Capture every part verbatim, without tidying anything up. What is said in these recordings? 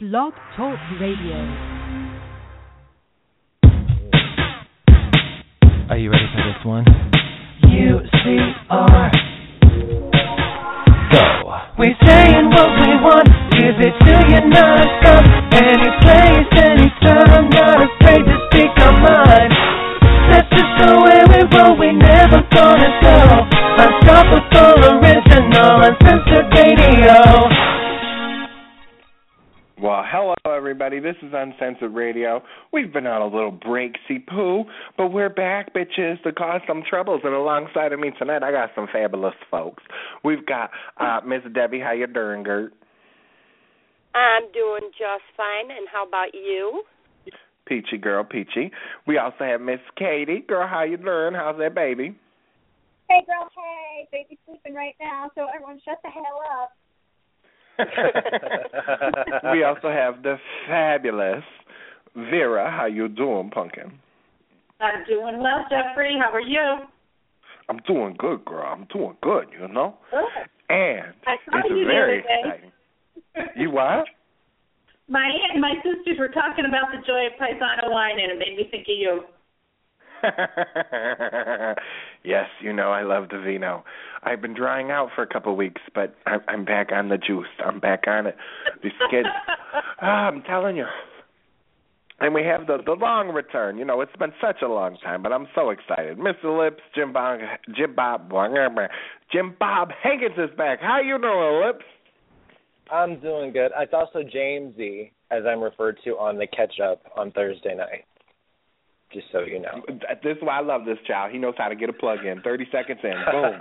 Blog Talk Radio. Are you ready for this one? U C R. Go. We saying what we want, give it to you non-stop. Any place, anytime, not afraid to speak our mind. That's just the way we roll, we never gonna go. Unstoppable, original, uncensored radio. Well, hello everybody, this is Uncensored Radio. We've been on a little break-see poo, but we're back, bitches, to cause some troubles. And alongside of me tonight, I got some fabulous folks. We've got uh, Miss Debbie. How you doing, Gert? I'm doing just fine, and how about you? Peachy girl, peachy. We also have Miss Katie. Girl, how you doing? How's that baby? Hey, girl, hey. Baby's sleeping right now, so everyone shut the hell up. We also have the fabulous Vera. How you doing, pumpkin? I'm doing well, Jeffrey. How are you? I'm doing good, girl. I'm doing good, you know? Good. And I saw it's you very the other exciting. You what? My aunt and my sisters were talking about the joy of Paisano wine, and it made me think of you. Yes, you know I love the vino. I've been drying out for a couple of weeks, but I'm, I'm back on the juice. I'm back on it. These kids, oh, I'm telling you. And we have the, the long return. You know, it's been such a long time, but I'm so excited. Mister Lips, Jim Bob, Jim Bob, Jim Bob Hankins is back. How you doing, Lips? I'm doing good. It's also Jamesy, as I'm referred to on the catch-up on Thursday night, just so you know. This is why I love this child. He knows how to get a plug in. thirty seconds in, boom.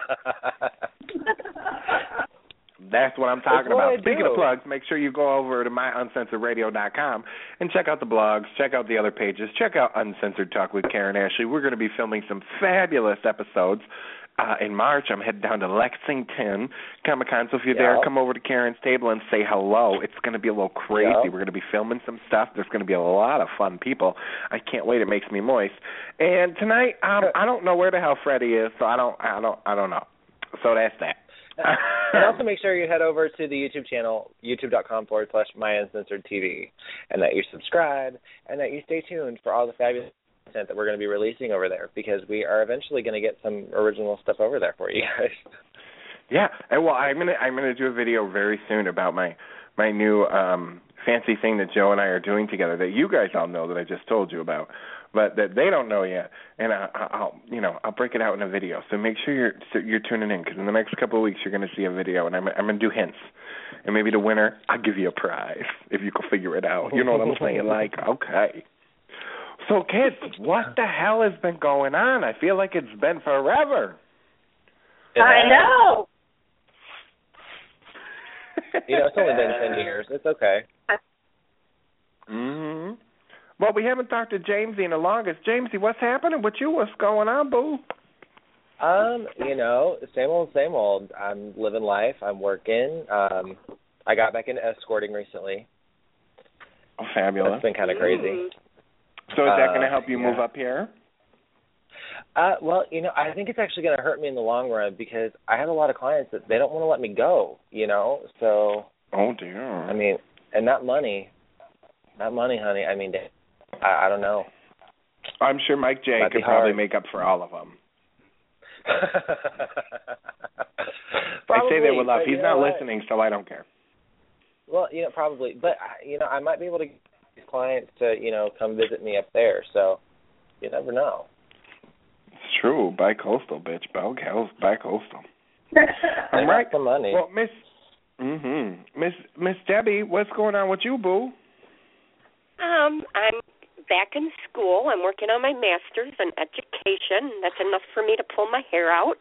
That's what I'm talking That's what about. I Speaking do. of plugs, make sure you go over to my uncensored radio dot com and check out the blogs, check out the other pages, check out Uncensored Talk with Karen Ashley. We're going to be filming some fabulous episodes. Uh, in March, I'm heading down to Lexington Comic-Con, so if you're Yep. there, come over to Karen's table and say hello. It's going to be a little crazy. Yep. We're going to be filming some stuff. There's going to be a lot of fun people. I can't wait. It makes me moist. And tonight, um, I don't know where the hell Freddie is, so I don't, I don't, I don't know. So that's that. And also make sure you head over to the YouTube channel, youtube.com forward slash my uncensored TV, and that you subscribe, and that you stay tuned for all the fabulous content that we're going to be releasing over there, because we are eventually going to get some original stuff over there for you guys. Yeah, and well, I'm gonna I'm gonna do a video very soon about my my new um, fancy thing that Joe and I are doing together that you guys all know that I just told you about, but that they don't know yet. And I, I'll you know I'll break it out in a video. So make sure you're so you're tuning in, because in the next couple of weeks you're going to see a video, and I'm I'm gonna do hints, and maybe the winner I'll give you a prize if you can figure it out. You know what I'm saying? Like, okay. So, kids, what the hell has been going on? I feel like it's been forever. I know. You know, it's only been ten years. It's okay. Mm-hmm. Well, we haven't talked to Jamesy in the longest. Jamesy, what's happening with you? What's going on, boo? Um, you know, same old, same old. I'm living life. I'm working. Um, I got back into escorting recently. Oh, fabulous. That's been kind of crazy. So is that going to Uh, help you yeah. move up here? Uh, well, you know, I think it's actually going to hurt me in the long run, because I have a lot of clients that they don't want to let me go, you know, so. Oh, dear. I mean, and not money. Not money, honey. I mean, I, I don't know. I'm sure Mike J Might be could probably hard. make up for all of them. Probably, I say that with love. but He's you not know what? listening, so I don't care. Well, you know, probably. But, I- you know, I might be able to get clients to, you know, come visit me up there, so you never know. It's true. Bi-coastal, bitch. Bi-coastal. Bi-coastal. I All right. got some money. Well, Miss mm-hmm. Miss Miss Debbie, what's going on with you, boo? Um, I'm back in school. I'm working on my master's in education. That's enough for me to pull my hair out.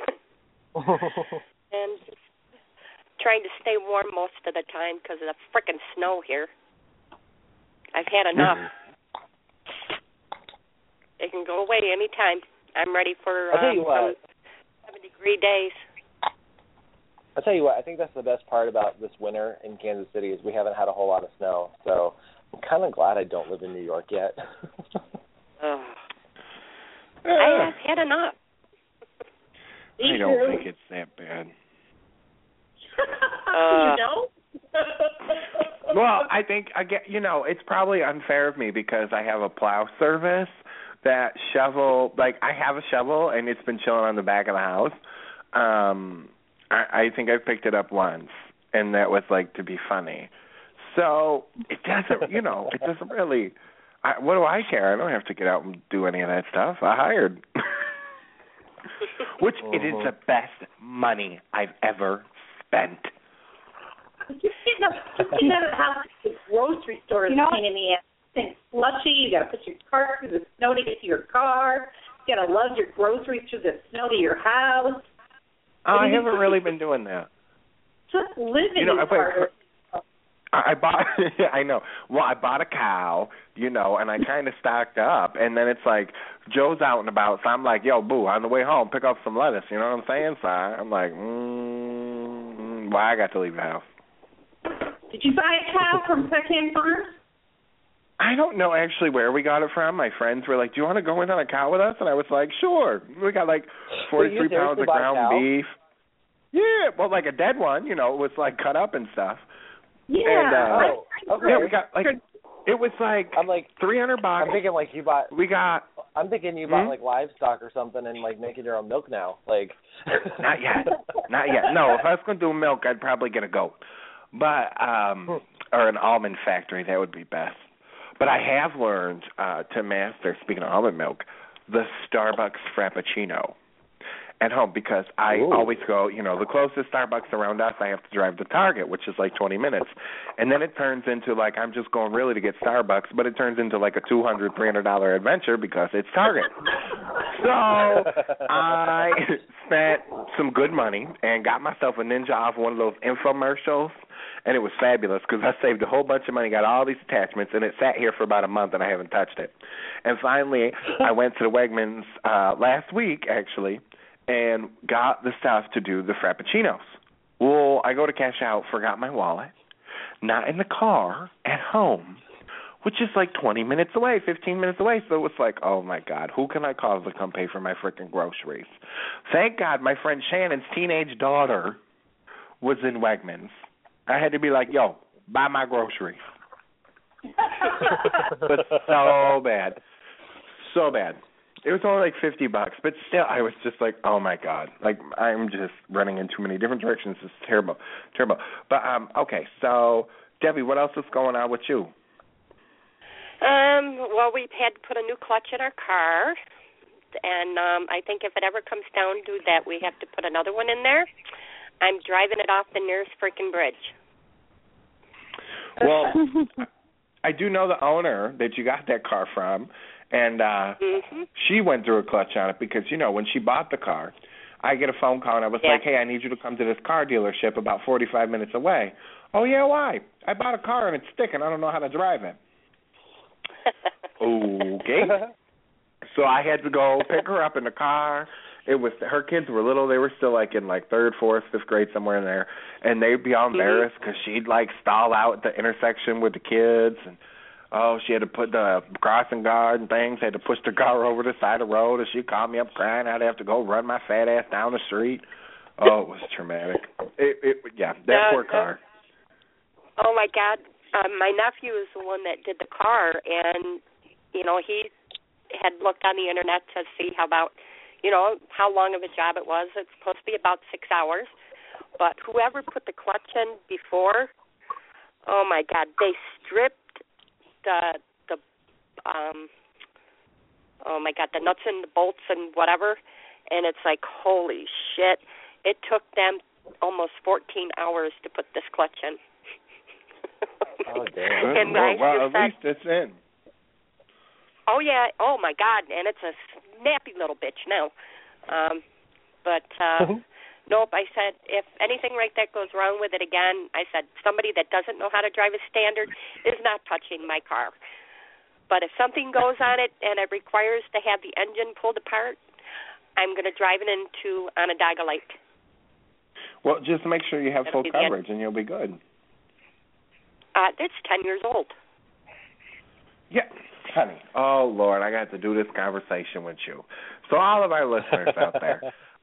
And just trying to stay warm most of the time because of the frickin' snow here. I've had enough. It can go away anytime. I'm ready for I'll tell you um, what. some seven-degree days. I'll tell you what, I think that's the best part about this winter in Kansas City is we haven't had a whole lot of snow. So I'm kind of glad I don't live in New York yet. Oh. I have had enough. I don't think it's that bad. Uh, you know? Well, I think I get. You know, it's probably unfair of me because I have a plow service that shovel. Like I have a shovel and it's been chilling on the back of the house. Um, I, I think I picked it up once, and that was like to be funny. So it doesn't. You know, it doesn't really. I, what do I care? I don't have to get out and do any of that stuff. I hired. Which uh-huh. it is the best money I've ever spent. Just getting up, just getting out of the house to the grocery store is You know a pain in the ass. It's slushy. You got to put your car through the snow to get to your car. You got to lug your groceries through the snow to your house. Oh, I haven't really been doing that. Just living You know, is I harder. I bought. I know. Well, I bought a cow, you know, and I kind of stocked up, and then it's like Joe's out and about, so I'm like, "Yo, boo, on the way home, pick up some lettuce." You know what I'm saying? So I'm like, mm, "Why I got to leave the house?" Did you buy a cow from Secondhand Farms? I don't know actually where we got it from. My friends were like, "Do you want to go in on a cow with us?" And I was like, "Sure." We got like forty-three pounds of ground beef. Yeah, well, like a dead one, you know, it was like cut up and stuff. Yeah. And, uh, oh, okay. Yeah, we got like it was like I'm like three hundred bucks. I'm thinking like you bought. We got. I'm thinking you hmm? bought like livestock or something and like making your own milk now. Like. Not yet. Not yet. No, if I was going to do milk, I'd probably get a goat, but um, or an almond factory. That would be best. But I have learned uh, to master. Speaking of almond milk, the Starbucks Frappuccino at home because I Ooh. always go, you know, the closest Starbucks around us, I have to drive to Target, which is like twenty minutes. And then it turns into like I'm just going really to get Starbucks, but it turns into like a two hundred dollars, three hundred dollars adventure because it's Target. So I spent some good money and got myself a Ninja off one of those infomercials, and it was fabulous because I saved a whole bunch of money, got all these attachments, and it sat here for about a month, and I haven't touched it. And finally, I went to the Wegmans uh, last week, actually, and got the stuff to do the Frappuccinos. Well, I go to cash out, forgot my wallet, not in the car, at home, which is like twenty minutes away, fifteen minutes away. So it was like, oh, my God, who can I call to come pay for my freaking groceries? Thank God my friend Shannon's teenage daughter was in Wegmans. I had to be like, yo, buy my groceries. But so bad. So bad. It was only like fifty bucks, but still I was just like, oh, my God. Like, I'm just running in too many different directions. It's terrible, terrible. But, um, okay, so, Debbie, what else is going on with you? Um, well, we've had to put a new clutch in our car, and um, I think if it ever comes down to that, we have to put another one in there. I'm driving it off the nearest freaking bridge. Well, I do know the owner that you got that car from, and uh, mm-hmm. she went through a clutch on it because, you know, when she bought the car, I get a phone call, and I was yeah. like, hey, I need you to come to this car dealership about forty-five minutes away. Oh, yeah, why? I bought a car, and it's sticking. I don't know how to drive it. Okay. So I had to go pick her up in the car. It was her kids were little. They were still like in like third, fourth, fifth grade, somewhere in there, and they'd be all embarrassed because she'd like stall out at the intersection with the kids, and oh, she had to put the crossing guard and things. Had to push the car over the side of the road, and she called me up crying. I'd have to go run my fat ass down the street. Oh, it was traumatic. It, it yeah, that uh, poor car. Oh my God, um, my nephew is the one that did the car, and you know he had looked on the internet to see how about. You know, how long of a job it was. It's supposed to be about six hours. But whoever put the clutch in before, oh, my God, they stripped the, the um, oh, my God, the nuts and the bolts and whatever. And it's like, holy shit. It took them almost fourteen hours to put this clutch in. Oh, damn. And well, I well just at said, least it's in. Oh, yeah. Oh, my God. And it's a snappy little bitch now. Um, but, uh, nope, I said, if anything like that goes wrong with it again, I said, somebody that doesn't know how to drive a standard is not touching my car. But if something goes on it and it requires to have the engine pulled apart, I'm going to drive it into on a Onondaga Lake. Well, just make sure you have That'll full coverage and you'll be good. Uh, it's ten years old. Yeah. Honey, oh, Lord, I got to do this conversation with you. So all of our listeners out there,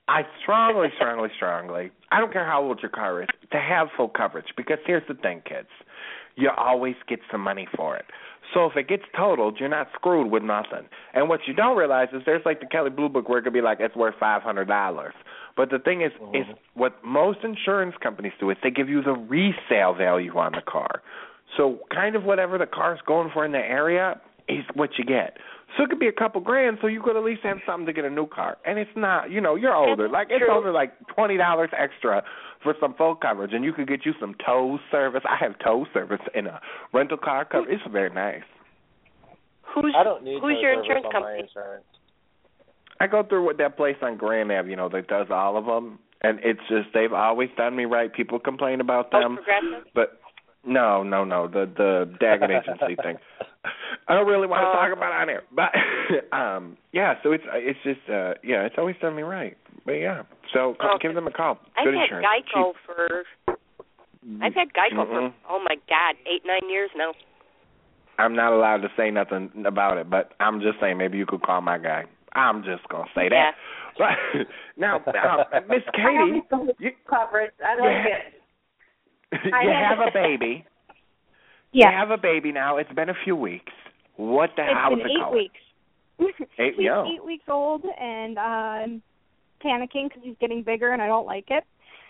I strongly, strongly, strongly, I don't care how old your car is, to have full coverage. Because here's the thing, kids. You always get some money for it. So if it gets totaled, you're not screwed with nothing. And what you don't realize is there's like the Kelley Blue Book where it could be like it's worth five hundred dollars. But the thing is, mm-hmm. is what most insurance companies do is they give you the resale value on the car. So kind of whatever the car's going for in the area is what you get. So it could be a couple grand, so you could at least have something to get a new car. And it's not, you know, you're older. Like, it's only like twenty dollars extra for some full coverage, and you could get you some tow service. I have tow service in a rental car cover. It's very nice. Who's, I don't need who's tow your service insurance on company? my insurance. I go through with that place on Grand Ave, you know, that does all of them. And it's just, they've always done me right. People complain about them. Oh, Progressive? But no, no, no, the the Daggett Agency thing. I don't really want to talk about it on here, but um, yeah. So it's it's just uh, yeah, it's always done me right. But yeah, so call, okay. give them a call. I've Good had insurance. Geico Cheap. for I've had Geico Mm-mm. for oh my God, eight nine years now. I'm not allowed to say nothing about it, but I'm just saying maybe you could call my guy. I'm just gonna say that. Yeah. But now, uh, Miss Katie, you, coverage. I don't you, get. you have a baby. Yeah. You have a baby now. It's been a few weeks. What the It's hell been is it eight called? weeks. Eight, he's yo. eight weeks old, and uh, I'm panicking because he's getting bigger, and I don't like it.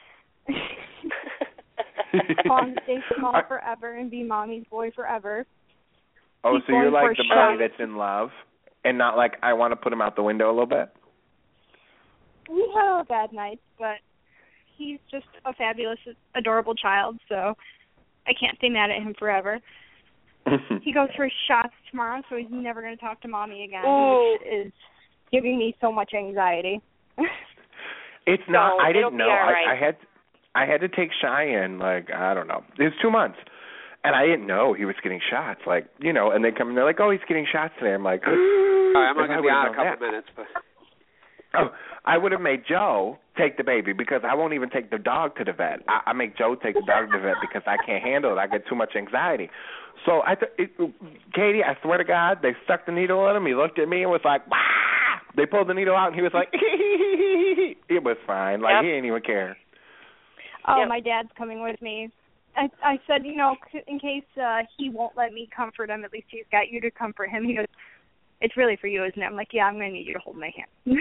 I want to stay small forever and be mommy's boy forever. Oh, He's so you're going for like the a mommy shot. that's in love, and not like I want to put him out the window a little bit? We have bad nights, but he's just a fabulous, adorable child, so I can't stay mad at him forever. He goes for shots tomorrow, so he's never going to talk to mommy again, Ooh. which is giving me so much anxiety. It's not. No, I it'll didn't be know. all right. I, I had, I had to take Cheyenne. Like I don't know. It was two months, and I didn't know he was getting shots. Like you know, and they come and they're like, "Oh, he's getting shots today." I'm like, All right, I'm If not I going to be would've on a known couple that. minutes, but Oh, I would have made Joe take the baby because I won't even take the dog to the vet. I, I make Joe take the dog to the vet because I can't handle it. I get too much anxiety. So I, th- it, Katie, I swear to God, they stuck the needle in him. He looked at me and was like, "Wah!" They pulled the needle out and he was like, it was fine. Like Yep. he didn't even care. Oh, Yep. my dad's coming with me. I I said, you know, c- in case uh, he won't let me comfort him, at least he's got you to comfort him. He goes, it's really for you, isn't it? I'm like, yeah, I'm going to need you to hold my hand.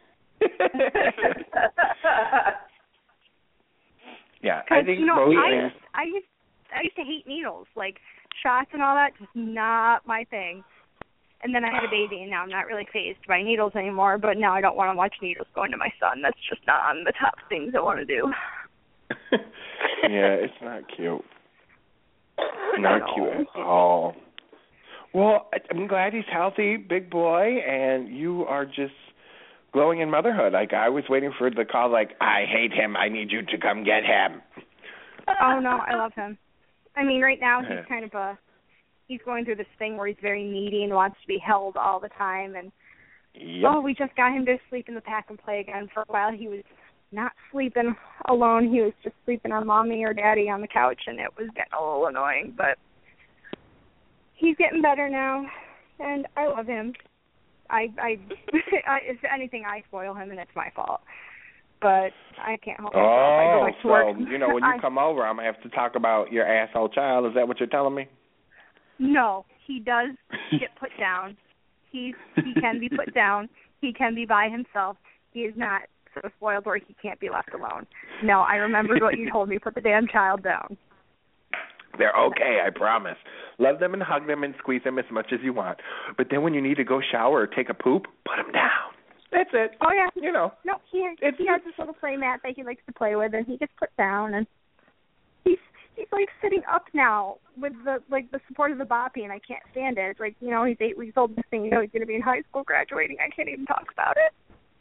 Yeah, I think you know, most I things. used, I used I used to hate needles, like shots and all that, just not my thing. And then I had a baby, and now I'm not really fazed by needles anymore. But now I don't want to watch needles go into my son. That's just not on the top things I want to do. Yeah, it's not cute. Not No. cute at all. Well, I- I'm glad he's healthy, big boy, and you are just glowing in motherhood. Like, I was waiting for the call, like, I hate him. I need you to come get him. Oh no, I love him. I mean, right now Yeah. he's kind of a he's going through this thing where he's very needy and wants to be held all the time. And Yep. oh, we just got him to sleep in the pack and play again. For a while, he was not sleeping alone. He was just sleeping on mommy or daddy on the couch, and it was getting a little annoying. But he's getting better now, and I love him. I, I, I if anything, I spoil him, and it's my fault. But I can't help myself. I go Oh, back to so, work. you know, when you I- come over, I'm going to have to talk about your asshole child. Is that what you're telling me? No, he does get put down. He he can be put down. He can be by himself. He is not so spoiled where he can't be left alone. No, I remembered what you told me. Put the damn child down. They're okay, I promise. Love them and hug them and squeeze them as much as you want. But then when you need to go shower or take a poop, put them down. That's it. Oh yeah. You know. No, he It's- he has this little play mat that he likes to play with, and he gets put down, and he's he's like sitting up now with the like the support of the boppy, and I can't stand it. It's like, you know, he's eight weeks old. This thing, you know, he's going to be in high school graduating. I can't even talk about it.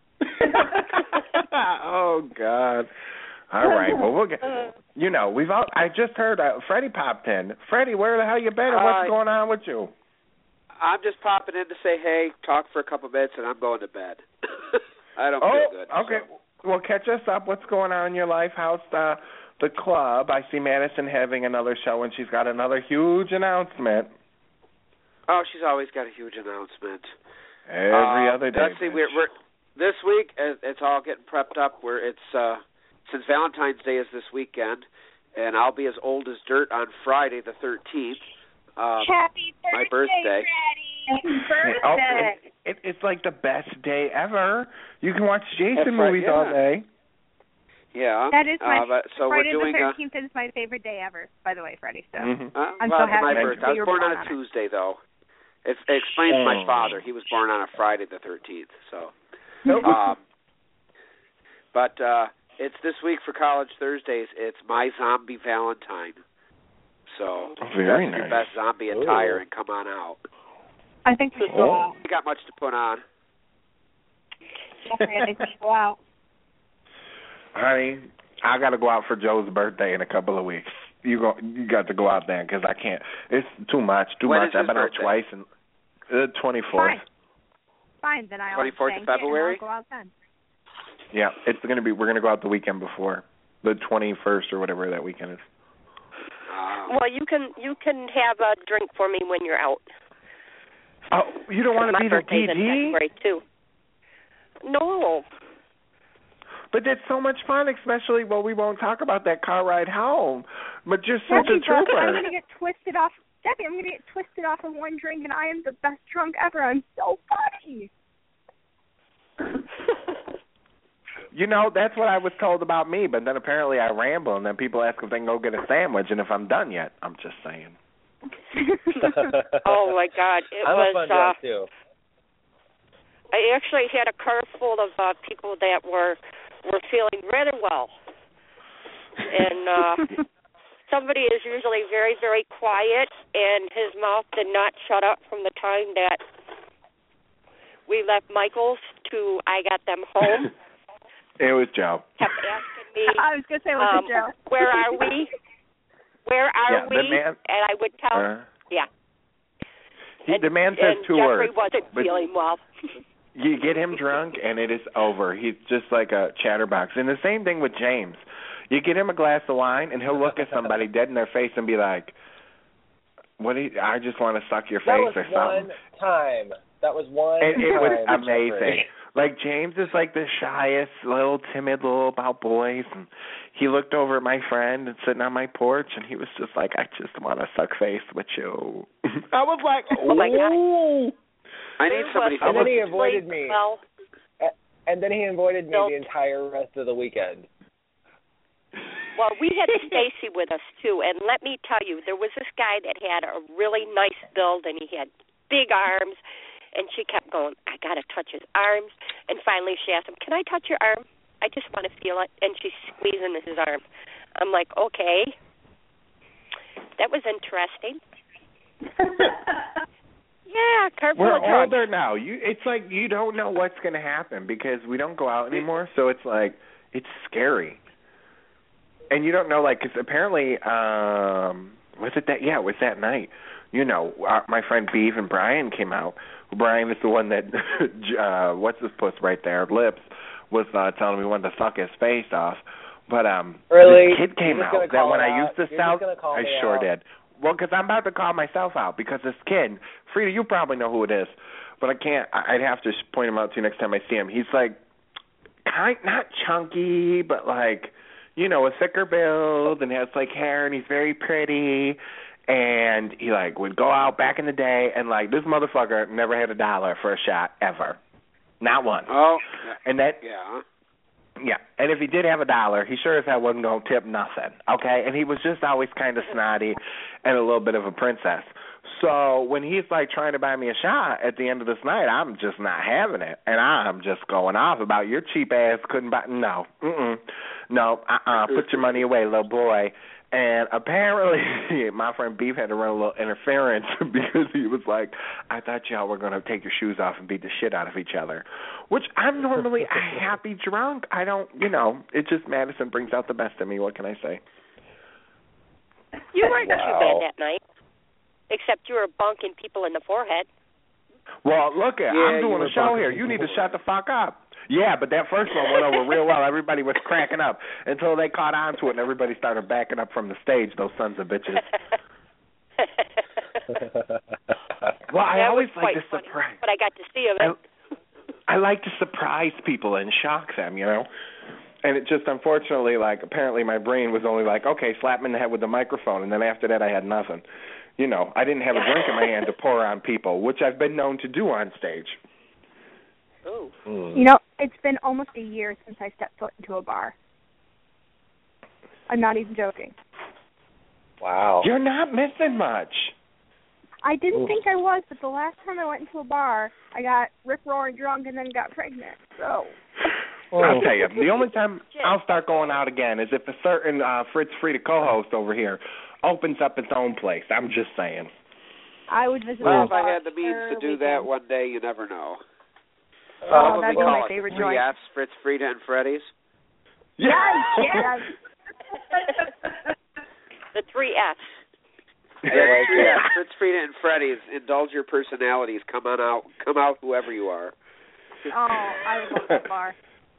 Oh God. All right. Well, we'll get. You know, we've all. I just heard uh, Freddie popped in. Freddie, where the hell you been? And what's Uh, going on with you? I'm just popping in to say hey, talk for a couple minutes, and I'm going to bed. I don't Oh, feel good. okay. So. Well, catch us up. What's going on in your life? How's the the club? I see Madison having another show, and she's got another huge announcement. Oh, she's always got a huge announcement. Every Uh, other day. Let's see, bitch. we're, we're this week it's all getting prepped up. Where it's uh, since Valentine's Day is this weekend, and I'll be as old as dirt on Friday the thirteenth. Um, Happy birthday, my birthday. Happy birthday. Oh, it, it, it's like the best day ever. You can watch Jason That's right, movies yeah. all day. Yeah. That is my uh, but, so Friday we're doing the thirteenth is my favorite day ever, by the way, Freddie. So Mm-hmm. Uh, I'm well, so happy my that birthday. I you was were born on born a on Tuesday, though. It, it explains oh. my father. He was born on a Friday the thirteenth. So, Nope. um, but uh, it's this week for College Thursdays. It's My Zombie Valentine. So Very that's nice. your best zombie attire and come on out. I think we should go out. You got much to put on. Jeffrey, I think we should go out. Honey, I got to go out for Joe's birthday in a couple of weeks. You go, you got to go out then because I can't. It's too much, too When much. is I've his been out birthday? twice and the twenty-fourth. Fine. Fine, then I'll twenty-fourth of thank you, and February? I'll go out then. Yeah, it's gonna be. We're gonna go out the weekend before the twenty-first or whatever that weekend is. Uh, Well, you can you can have a drink for me when you're out. Oh, you don't want to My be the birthday's D in G? February too. No. But that's so much fun, especially, well, we won't talk about that car ride home. But you're such Debbie, a trooper. I'm going to get twisted off. Debbie, I'm going to get twisted off of one drink, and I am the best drunk ever. I'm so funny. You know, that's what I was told about me, but then apparently I ramble, and then people ask if they can go get a sandwich, and if I'm done yet. I'm just saying. Oh my God! It I'm was. a fun uh, drunk too. I actually had a car full of uh, people that were were feeling really well, and uh, somebody is usually very very quiet, and his mouth did not shut up from the time that we left Michael's to I got them home. It was Joe. Kept asking me, I was going to say, was um, it Joe? where are we? Where are Yeah, we? the man- And I would tell, Uh, yeah. he, And, the man says and two Jeffrey words. wasn't but feeling well. you get him drunk, and it is over. He's just like a chatterbox. And the same thing with James. You get him a glass of wine, and he'll look at somebody dead in their face and be like, "What? Do you, I just want to suck your That face was or something." one time. That was one And it was time, amazing. Jeffrey. Like, James is like the shyest, little timid little about boys, and he looked over at my friend and sitting on my porch, and he was just like, "I just want to suck face with you." I was like, Oh, my God. "Ooh." I need It somebody was And then he who avoided me. Well, And then he avoided me No. the entire rest of the weekend. well, we had Stacy with us too, and let me tell you, there was this guy that had a really nice build, and he had big arms, and she kept going, "I gotta touch his arms," and finally she asked him, "Can I touch your arm? I just want to feel it," and she's squeezing his arm. I'm like, okay, that was interesting. Yeah, car full We're of drugs. older now. You, it's like you don't know what's going to happen because we don't go out anymore. So it's like it's scary, and you don't know. Like, because apparently, um, was it that? Yeah, it was that night. You know, uh, my friend Beeve and Brian came out. Brian is the one that, uh, what's his puss right there, Lips, was uh, telling me when to suck his face off. But um, Really? this kid came You're just out gonna that call when it I out? used to You're sell, just gonna call I me sure out? did. Well, because I'm about to call myself out because this kid, Frida, you probably know who it is, but I can't. I- I'd have to point him out to you next time I see him. He's like, kind, not chunky, but like, you know, a thicker build and has like hair, and he's very pretty. And he like would go out back in the day, and like this motherfucker never had a dollar for a shot ever, not one. Oh, And that, yeah. yeah. And if he did have a dollar, he sure as hell wasn't gonna tip nothing. Okay. And he was just always kind of snotty and a little bit of a princess. So when he's like trying to buy me a shot at the end of this night, I'm just not having it, and I'm just going off about your cheap ass couldn't buy. No, mm-mm, no, uh-uh. Put your money away, little boy. And apparently, my friend Beef had to run a little interference because he was like, "I thought y'all were going to take your shoes off and beat the shit out of each other," which I'm normally a happy drunk. I don't, you know, it just Madison brings out the best in me. What can I say? You weren't too Wow. bad that night, except you were bunking people in the forehead. Well, look, at Yeah, I'm you doing were a show bumping here. You need to people. shut the fuck up. Yeah, but that first one went over real well. Everybody was cracking up until they caught on to it, and everybody started backing up from the stage, those sons of bitches. Well, I that always was like quite to funny, surprise. but I got to see him. I, I like to surprise people and shock them, you know. And it just unfortunately, like, apparently my brain was only like, okay, slap him in the head with the microphone, and then after that I had nothing. You know, I didn't have a drink in my hand to pour on people, which I've been known to do on stage. Oh. Mm. You know, it's been almost a year since I stepped foot into a bar. I'm not even joking. Wow. You're not missing much. I didn't Ooh. think I was, but the last time I went into a bar, I got rip-roaring drunk and then got pregnant. So. I'll tell you, the only time I'll start going out again is if a certain uh, Fritz Frida co-host over here opens up its own place. I'm just saying. I would visit. Well, a if I bar had the means to do weekend. that one day, you never know. Oh, what that'd we be call my it, favorite three joint. F's, Fritz, Frida, and Freddy's. Yes, yes. The three F's. Yeah, three F's, Fritz, Frida, and Freddy's. Indulge your personalities. Come on out. Come out, whoever you are. Oh, I would love that bar.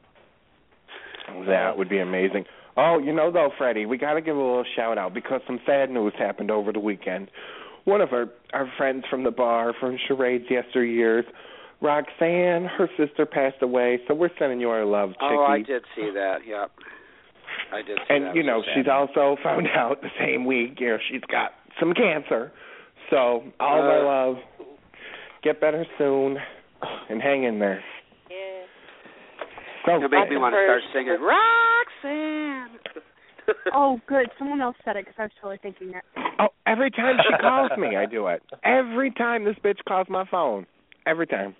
That would be amazing. Oh, you know, though, Freddie, we got to give a little shout-out because some sad news happened over the weekend. One of our, our friends from the bar, from Charades Yesteryears, Roxanne, her sister passed away, so we're sending you our love, Chickie. Oh, I did see that, yep. I did see and, that. you know, she's also found out the same week, you know, she's got some cancer. So, all of our Uh. love. Get better soon, and hang in there. Yeah. So, It'll make me want to start singing, Roxanne! Oh, good. Someone else said it because I was totally thinking that. Oh, every time she calls me, I do it. Every time this bitch calls my phone. Every time.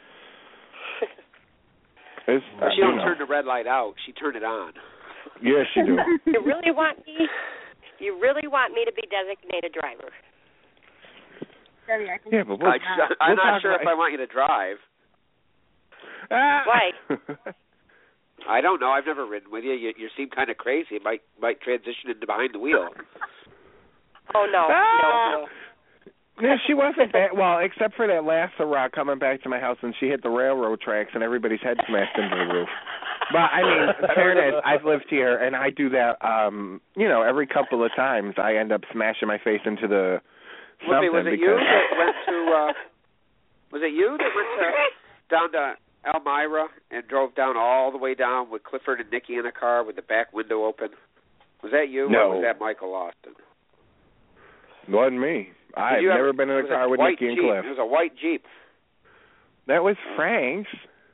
It's, uh, She don't you know. turn the red light out. She turned it on. Yes, she do. You really want me? You really want me to be designated driver? Debbie, I think Yeah, but we'll, I, I'm we'll not talk sure about if I want you to drive. Ah. Why? I don't know. I've never ridden with you. You, you seem kind of crazy. It might might transition into behind the wheel. Oh no, Ah. no, no. Yeah, she wasn't bad. Well, except for that last rock coming back to my house and she hit the railroad tracks and everybody's head smashed into the roof. But, I mean, in fairness, I've lived here and I do that, um, you know, every couple of times I end up smashing my face into the something. Whoopi, was it because... you that went to, uh, was it you that went to, down to Elmira and drove down all the way down with Clifford and Nikki in a car with the back window open? Was that you No. or was that Michael Austin? Wasn't me. I've you never ever, been in a it was car with white Nikki and Jeep. Cliff. It was a white Jeep. That was Frank's.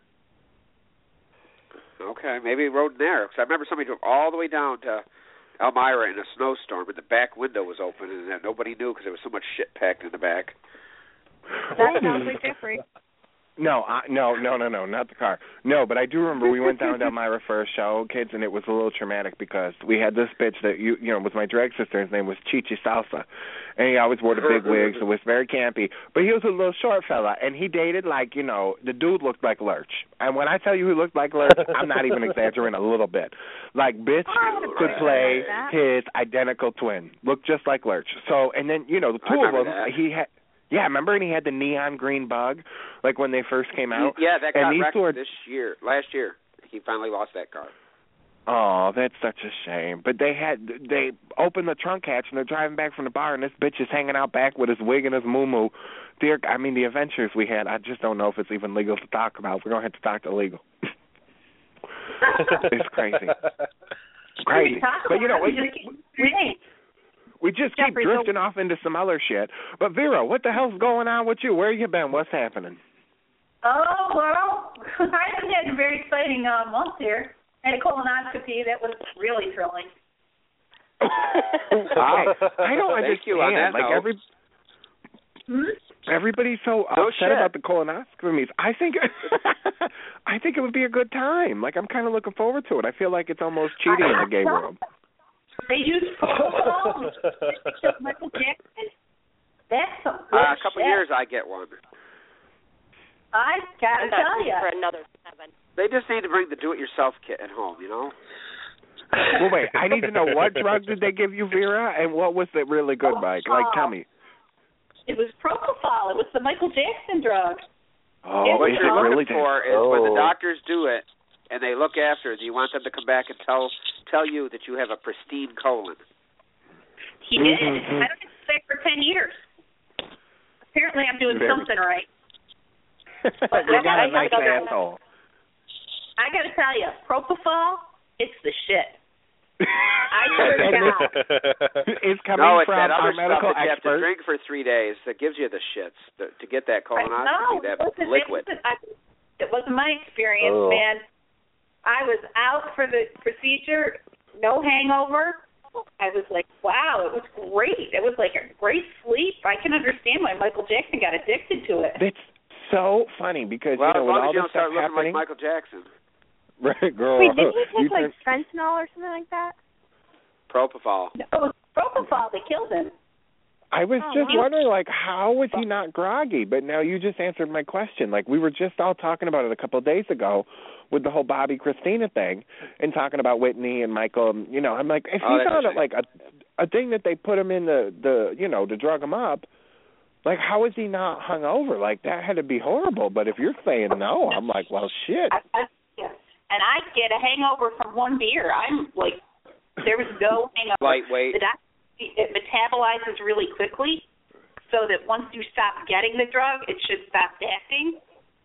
Okay, maybe he rode in there. Because I remember somebody drove all the way down to Elmira in a snowstorm, and the back window was open, and nobody knew because there was so much shit packed in the back. that sounds like Jeffrey. No, I, no, no, no, no, not the car. No, but I do remember we went down to Elmira for a show, kids, and it was a little traumatic because we had this bitch that you, you know, was my drag sister. His name was Chichi Salsa, and he always wore the big wigs. It was very campy, but he was a little short fella, and he dated like, you know, the dude looked like Lurch. And when I tell you he looked like Lurch, I'm not even exaggerating a little bit. Like, bitch could play his identical twin, looked just like Lurch. So, and then you know, the two of them, that. he had. Yeah, remember, and he had the neon green bug, like when they first came out. Yeah, that got and these wrecked two are... this year, last year. He finally lost that car. Oh, that's such a shame. But they had they opened the trunk hatch and they're driving back from the bar, and this bitch is hanging out back with his wig and his moo-moo. Dear, I mean, the adventures we had, I just don't know if it's even legal to talk about. We're gonna have to talk to legal. It's crazy. Crazy. But you know, we, we, we just keep Jeffrey, drifting off into some other shit. But Vera, what the hell's going on with you? Where you been? What's happening? Oh, well, I have had a very exciting uh, month here. I had a colonoscopy. That was really thrilling. I, I don't Thank you on understand. that Like note. every Hmm? everybody's so No upset shit. about the colonoscopies. I think I think it would be a good time. Like I'm kind of looking forward to it. I feel like it's almost cheating in the gay world. They use propofol. Michael Jackson. That's some good Uh, a couple shit. years, I get one. I gotta I'm not tell due you. for another seven. They just need to bring the do-it-yourself kit at home, you know? Well, wait. I need to know what drug did they give you, Vera, and what was it really good, Mike? Like, tell me. It was propofol. It was the Michael Jackson drug. Oh, what is you're it looking really? for is when the Oh. doctors do it and they look after it, do you want them to come back and tell tell you that you have a pristine colon? He did. Mhm. I don't expect for ten years. Apparently, I'm doing Very- something right. But you I got a gotta nice tell you, asshole. I got to tell you, propofol, it's the shit. I swear to God. It's coming no, it's from that our other medical stuff that you have to expert. drink for three days that gives you the shits to, to get that colonoscopy, no, that listen, liquid. It wasn't, I, it wasn't my experience, Oh. man. I was out for the procedure, no hangover. I was like, wow, it was great. It was like a great sleep. I can understand why Michael Jackson got addicted to it. It's so funny because, well, you know, as with long all as you this don't start stuff looking happening. like Michael Jackson. Right, girl. Wait, didn't he You take like turn- fentanyl or something like that? Propofol. No, it was propofol that killed him. I was Oh, just wow. wondering, like, how was he not groggy? But now you just answered my question. Like, we were just all talking about it a couple of days ago with the whole Bobby Christina thing and talking about Whitney and Michael. And, you know, I'm like, if Oh, he's that's on a it, like a a thing that they put him in the, the, you know, to drug him up, like, how is he not hungover? Like, that had to be horrible. But if you're saying no, I'm like, well, shit. I, I, yeah. And I get a hangover from one beer. I'm like, there was no hangover. Lightweight. The doc- it metabolizes really quickly, so that once you stop getting the drug, it should stop acting.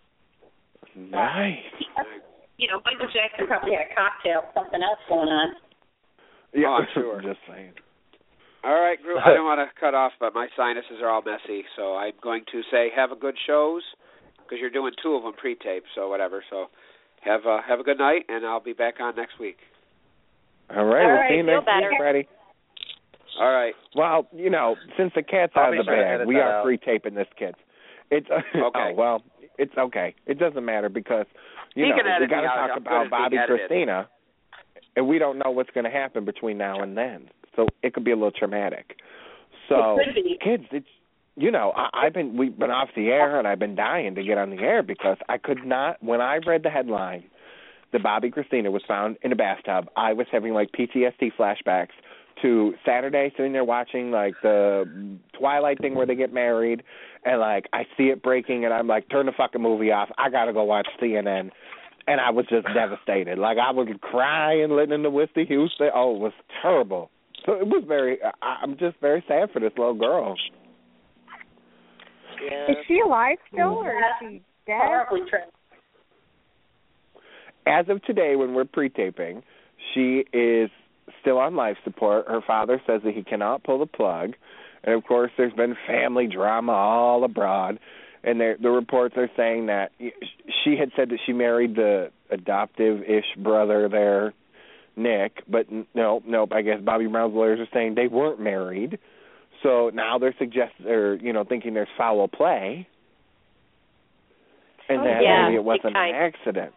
Nice. You know, Michael Jackson probably had a cocktail, something else going on. Yeah, Oh, I'm sure. Just saying. All right, group. I don't want to cut off, but my sinuses are all messy, so I'm going to say have a good shows because you're doing two of them pre-tape, so whatever. So have a, have a good night, and I'll be back on next week. All right, All we'll right, see you feel next better. week, Freddie. All right. Well, you know, since the cat's I'll out be of the sure to bag, edit we that are out. pre-taping this, kids. It's Okay. oh well, it's okay. It doesn't matter because you He know can edit we got to me out. talk I'm good about at Bobby being edited. Christina, and we don't know what's going to happen between now and then, so it could be a little traumatic. So, It could be. kids, it's you know I, I've been we've been off the air and I've been dying to get on the air because I could not when I read the headline that Bobby Christina was found in a bathtub. I was having like P T S D flashbacks to Saturday, sitting there watching like the Twilight thing where they get married, and like I see it breaking, and I'm like, turn the fucking movie off. I gotta go watch C N N, and I was just devastated. Like I was crying, listening to Whitney Houston. Oh, it was terrible. So it was very. I, I'm just very sad for this little girl. Yeah. Is she alive still, or is she dead? Horribly tragic. As of today, when we're pre-taping, she is still on life support. Her father says that he cannot pull the plug. And, of course, there's been family drama all abroad. And the reports are saying that she had said that she married the adoptive-ish brother there, Nick. But, no, no, I guess Bobby Brown's lawyers are saying they weren't married. So now they're suggesting, or, you know, thinking there's foul play. And Oh, that yeah, maybe it wasn't big time. an accident.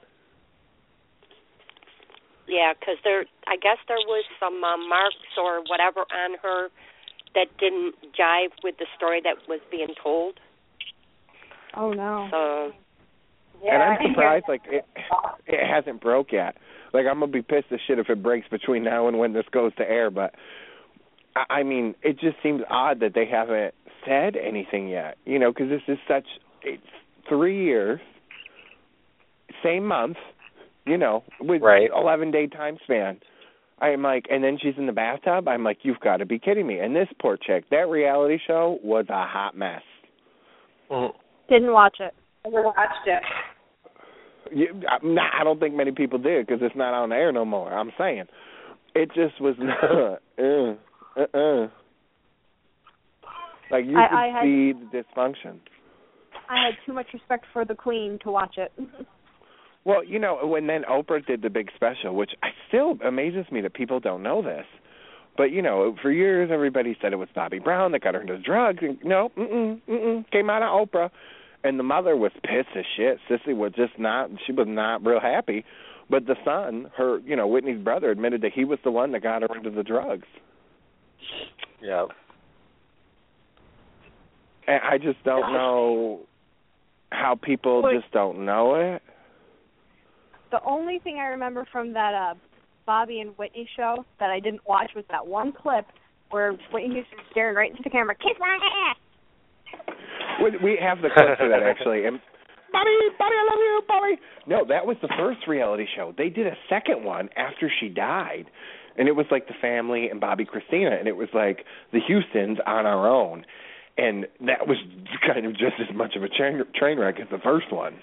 Yeah, because there, I guess there was some um, marks or whatever on her that didn't jive with the story that was being told. Oh no. So, Yeah, and I I'm think surprised, like, it, it hasn't broke yet. Like, I'm going to be pissed as shit if it breaks between now and when this goes to air. But, I, I mean, it just seems odd that they haven't said anything yet. You know, because this is such, it's three years, same month, you know, with Right. eleven-day time span. I'm like, and then she's in the bathtub. I'm like, you've got to be kidding me. And this poor chick, that reality show was a hot mess. Mm-hmm. Didn't watch it. I never watched it. You, I'm not, I don't think many people did because it's not on the air no more. I'm saying it just was not. uh, uh, uh. Like you I- could I had- see the dysfunction. I had too much respect for the Queen to watch it. Well, you know, when then Oprah did the big special, which I still amazes me that people don't know this. But, you know, for years everybody said it was Bobby Brown that got her into drugs. And no, mm-mm, mm-mm, came out of Oprah. And the mother was pissed as shit. Sissy was just not, she was not real happy. But the son, her, you know, Whitney's brother, admitted that he was the one that got her into the drugs. Yeah. And I just don't know how people Wait. just don't know it. The only thing I remember from that uh, Bobby and Whitney show that I didn't watch was that one clip where Whitney Houston's staring right into the camera, kiss my ass. We, we have the clip for that, actually. And Bobby, Bobby, I love you, Bobby. No, that was the first reality show. They did a second one after she died. And it was like the family and Bobby Christina. And it was like the Houstons on our own. and that was kind of just as much of a train, train wreck as the first one.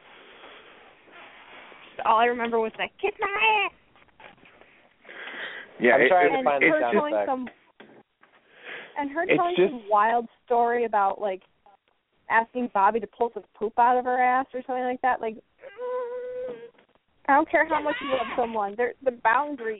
All I remember was that kiss my ass. Yeah, I'm it, trying it, to find and the her sound telling effect. some and her It's telling just- some wild story about like asking Bobby to pull some poop out of her ass or something like that. Like, mm, I don't care how much you love someone, they're the boundaries.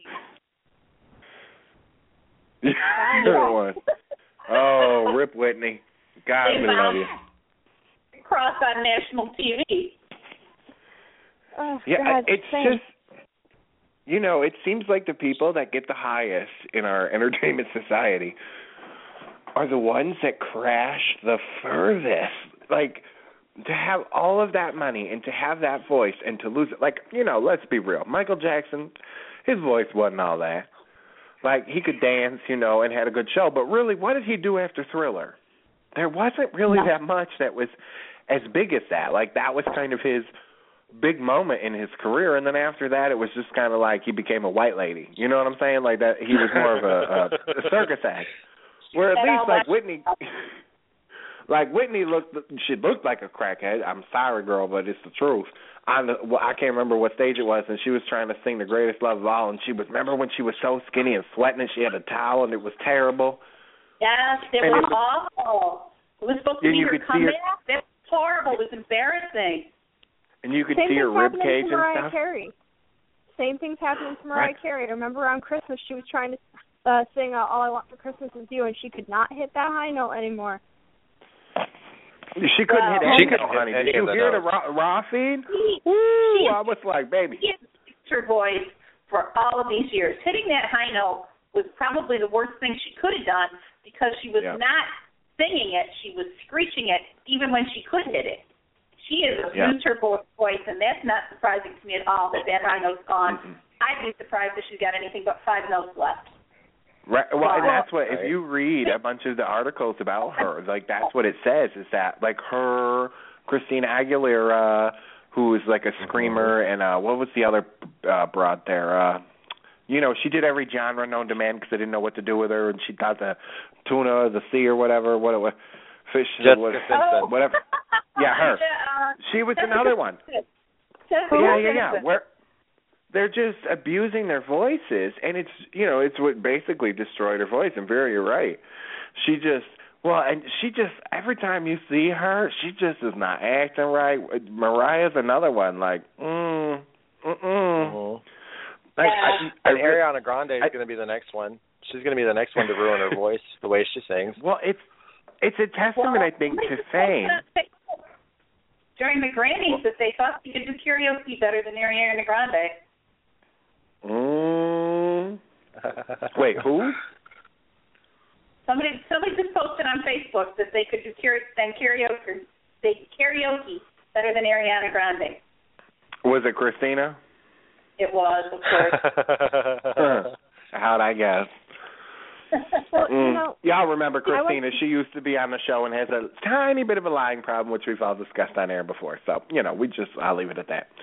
Yeah, it was. Oh, Rip Whitney. God, They we love you. cross on national T V. Oh, Yeah, God, it's thanks. just, you know, it seems like the people that get the highest in our entertainment society are the ones that crash the furthest. Like, to have all of that money and to have that voice and to lose it. Like, you know, let's be real. Michael Jackson, his voice wasn't all that. Like, he could dance, you know, and had a good show. But really, what did he do after Thriller? There wasn't really No. that much that was as big as that. Like, that was kind of his big moment in his career, and then after that it was just kind of like he became a white lady. You know what I'm saying? Like that he was more of a, a, a circus act. Where at least like Whitney, like Whitney looked, she looked like a crackhead. I'm sorry, girl, but it's the truth. On the, well, I can't remember what stage it was, and she was trying to sing "The Greatest Love of All," and she was remember when she was so skinny and sweating, and she had a towel, and it was terrible. Yes, it And was it was- awful. It was supposed to And be you her could see her- comeback. That was horrible. It was embarrassing. And you could Same see her things rib happening cage to and Mariah stuff. Carey. Same things happening to Mariah Right. Carey. I remember around Christmas she was trying to uh, sing uh, "All I Want for Christmas Is You," and she could not hit that high note anymore. She couldn't Well, hit any she note, couldn't honey. hit Did any you of the hear the notes. raw, raw feed? She, Woo! she I was like, baby. She has her voice for all of these years. Hitting that high note was probably the worst thing she could have done because she was Yeah. not singing it. She was screeching it even when she could hit it. She has Yeah. abused her vo- voice, and that's not surprising to me at all that that high note's gone. Mm-mm. I'd be surprised if she's got anything but five notes left. Right. Well, and that's what, if Right. you read a bunch of the articles about her, like that's what it says is that like her, Christina Aguilera, who is like a screamer, and uh what was the other uh, broad there? Uh, you know, she did every genre known to man because they didn't know what to do with her, and she got the tuna, the sea, or whatever, what it was, fish, Jessica what, Simpson. whatever. Yeah, her. Yeah, uh, She was Jessica another one. Simpson. Jessica Yeah, yeah, yeah. Simpson. Where they're just abusing their voices, and it's you know it's what basically destroyed her voice. And very, you're right. She just well, and she just every time you see her, she just is not acting right. Mariah's another one. Like, mm, mm, mm. Mhm. Like, Yeah. I, I, And Ariana Grande is I- going to be the next one. She's going to be the next one to ruin her voice the way she sings. well, it's it's a testament, I think, to fame. During the Grammys, that they thought she could do karaoke better than Ariana Grande. Mm. Wait, who? Somebody, somebody just posted on Facebook that they could do karaoke, then karaoke, they karaoke better than Ariana Grande. Was it Christina? It was, of course. How'd I guess? Well, Mm. you know, Y'all remember I was- Christina? She used to be on the show and has a tiny bit of a lying problem, which we've all discussed on air before. So, you know, we just, I'll leave it at that.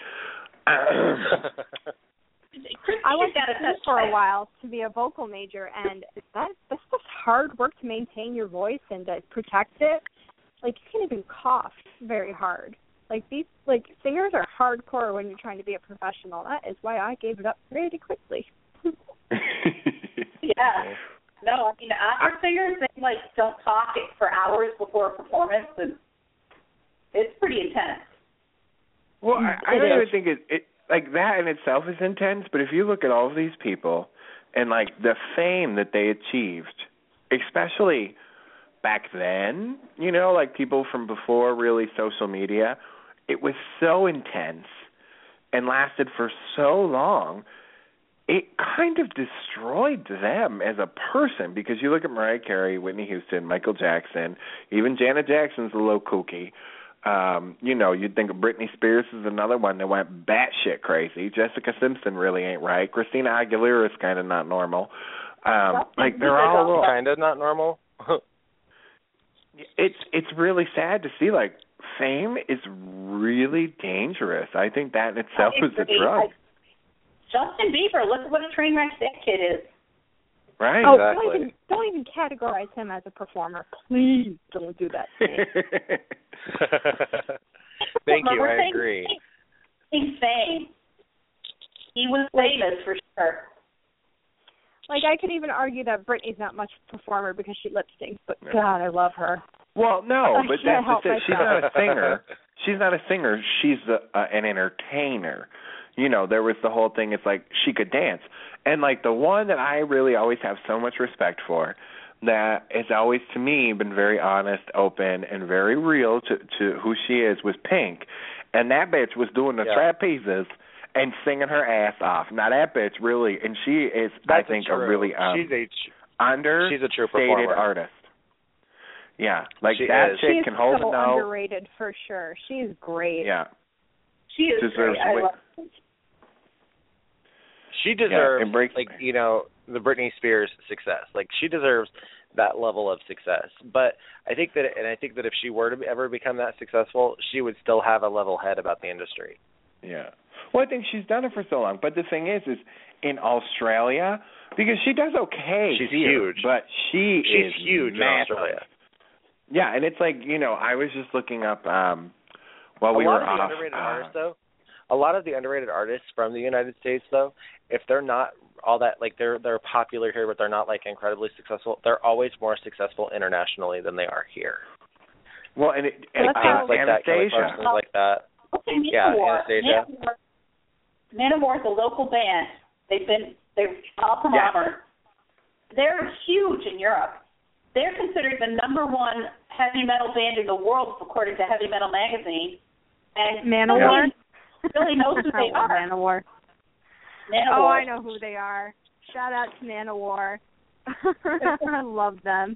I went got to school for a while to be a vocal major, and that that's just hard work to maintain your voice and to protect it. Like, you can't even cough very hard. Like, these, like, singers are hardcore when you're trying to be a professional. That is why I gave it up pretty quickly. Yeah. No, I mean, opera singers, they, like, don't talk it for hours before a performance, and it's pretty intense. Well, I, I It don't is. even think it, it, like, that in itself is intense, but if you look at all of these people and, like, the fame that they achieved, especially back then, you know, like people from before really social media, it was so intense and lasted for so long, it kind of destroyed them as a person, because you look at Mariah Carey, Whitney Houston, Michael Jackson, even Janet Jackson's a little kooky. Um, you know, you'd think of Britney Spears is another one that went batshit crazy. Jessica Simpson really ain't right. Christina Aguilera is kind of not normal. Um, like they're all a little, kind of not normal. it's it's really sad to see. Like, fame is really dangerous. I think that in itself I is a agree. drug. I- Justin Bieber, look at what a train wreck that kid is. Right. Oh, Exactly. don't even don't even categorize him as a performer. Please don't do that to me. Thank you. Remember I saying agree. He's fame. He was famous for sure. Like, I could even argue that Britney's not much of a performer because she lip syncs, but No. God, I love her. Well, no, I but can't that's help just it. She's myself. not a singer. She's not a singer. She's the, uh, an entertainer. You know, there was the whole thing. It's like she could dance, and like the one that I really always have so much respect for, that has always to me been very honest, open, and very real to to who she is, was Pink, and that bitch was doing the Yeah. trapezes and singing her ass off. Now that bitch really, and she is, That's I think, true. a really um, she's a tr- understated she's a true performer. artist. Yeah, like She that is. chick She's can hold so a note. underrated for sure. She's great. Yeah, She is deserves great. I way- love her. She deserves, it breaks like, me. you know, the Britney Spears success. Like, she deserves that level of success. But I think that, and I think that if she were to ever become that successful, she would still have a level head about the industry. Yeah. Well, I think she's done it for so long. But the thing is, is in Australia, because she does okay She's here, huge. but she She's is huge in massive. Australia. Yeah, and it's like, you know, I was just looking up um while we a lot were of the off. underrated uh, artists, though, a lot of the underrated artists from the United States, though, if they're not all that, like, they're they're popular here, but they're not, like, incredibly successful, they're always more successful internationally than they are here. well, and, it, and That's Things how- like that, Kelly Anastasia. Clarkson, like that. Okay, Yeah, Manowar. Anastasia. Manowar. Manowar is a local band. They've been they're all from Yes. Auburn. They're huge in Europe. They're considered the number one heavy metal band in the world, according to Heavy Metal Magazine. And Manowar? nobody really knows who they I love are. Manowar. Manowar. Oh, I know who they are. Shout out to Manowar. I love them.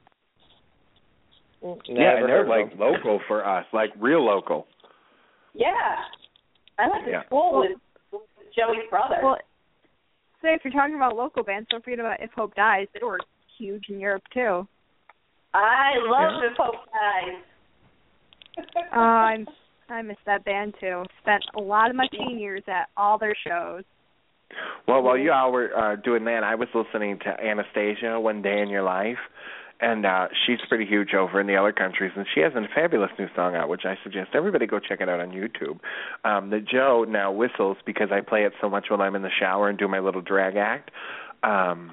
Yeah, Never and they're heard of like them. local for us, like real local. Yeah. I went to Yeah. school with, with Joey's brother. Well, so if you're talking about local bands, don't forget about If Hope Dies. They were huge in Europe, too. I love Yeah. the Pope guys. Uh, I'm, I miss that band, too. Spent a lot of my teen years at all their shows. Well, while you all were uh, doing that, I was listening to Anastasia, One Day in Your Life, and uh, she's pretty huge over in the other countries, and she has a fabulous new song out, which I suggest everybody go check it out on YouTube. Um, that Joe now whistles because I play it so much while I'm in the shower and do my little drag act. Um,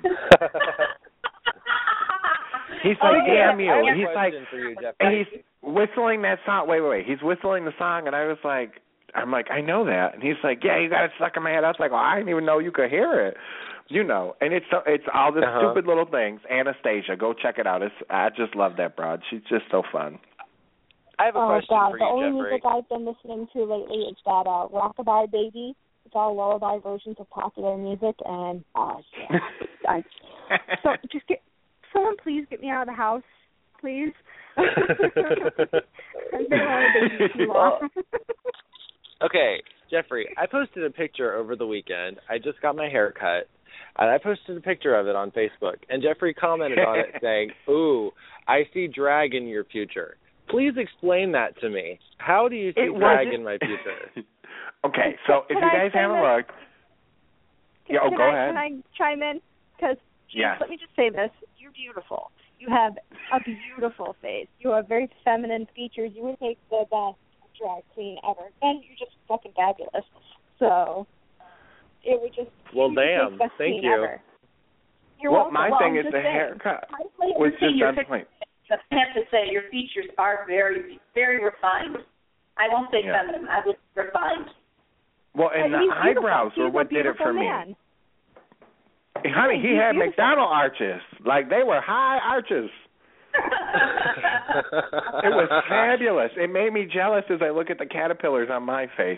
he's Oh, like, yeah. damn you. I have a He's like, question for you, Jeff. and he's whistling that song. Wait, wait, wait. He's whistling the song, and I was like, I'm like, I know that. And he's like, yeah, you got it stuck in my head. I was like, well, I didn't even know you could hear it. You know, and it's it's all the Uh-huh. stupid little things. Anastasia, go check it out. It's, I just love that broad. She's just so fun. I have a Oh question God, for the you, only Jeffrey. music I've been listening to lately is that uh, Rockabye Baby. It's all lullaby versions of popular music, and uh, yeah, I, So just get someone, please get me out of the house, please. I've been on a baby too long. Okay, Jeffrey, I posted a picture over the weekend. I just got my hair cut, and I posted a picture of it on Facebook. And Jeffrey commented on it saying, ooh, I see drag in your future. Please explain that to me. How do you see It drag wasn't- in my future? Okay, so if Can you I guys say haven't this? looked, Can, Yeah, oh, can go I, ahead. Can I chime in? Because Yes. let me just say this: you're beautiful. You have a beautiful face. You have very feminine features. You would make the best drag queen ever, and you're just fucking fabulous. So it would just Well, you would make damn. the best Thank queen you. Ever. You're well, welcome. my Well, thing I'm is just the saying. haircut I was just your on picture- point. I have to say your features are very, very refined. I won't say Yeah. feminine. I would say refined. Well, and But the he's beautiful. eyebrows He's were a what did it beautiful for me. man. Hey, honey, he He's had beautiful. McDonald arches. Like, they were high arches. It was fabulous. It made me jealous as I look at the caterpillars on my face.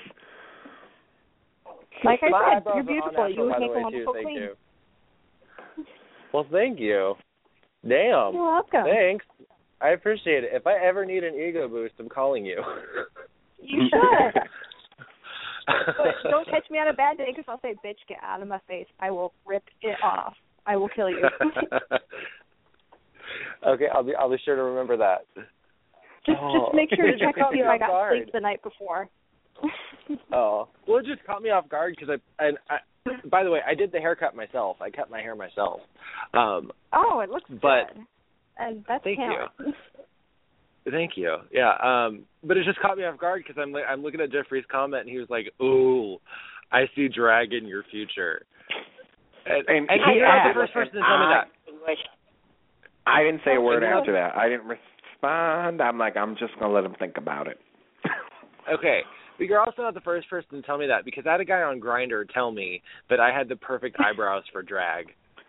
Like I My said, eyebrows you're are beautiful. all You natural, would by the make a way, too. wonderful Thank queen. you. Well, thank you. Damn. You're welcome. Thanks. I appreciate it. If I ever need an ego boost, I'm calling you. You should. But don't catch me on a bad day because I'll say, bitch, get out of my face. I will rip it off. I will kill you. Okay, I'll be I'll be sure to remember that. Just Oh. just make sure to It check just caught to see me if I off got guard. sleep the night before. Oh, well, it just caught me off guard because I and I by the way, I did the haircut myself. I cut my hair myself. Um, oh, it looks but, good. And that's thank talent. you. Thank you. Yeah. Um, but it just caught me off guard because I'm like, I'm looking at Jeffrey's comment and he was like, "Ooh, I see drag in your future." And, and, and he you're not asked, the first person to tell me I, that. I didn't say a word And after that. I didn't respond. I'm like, I'm just gonna let him think about it. Okay. But you're also not the first person to tell me that because I had a guy on Grindr tell me that I had the perfect eyebrows for drag.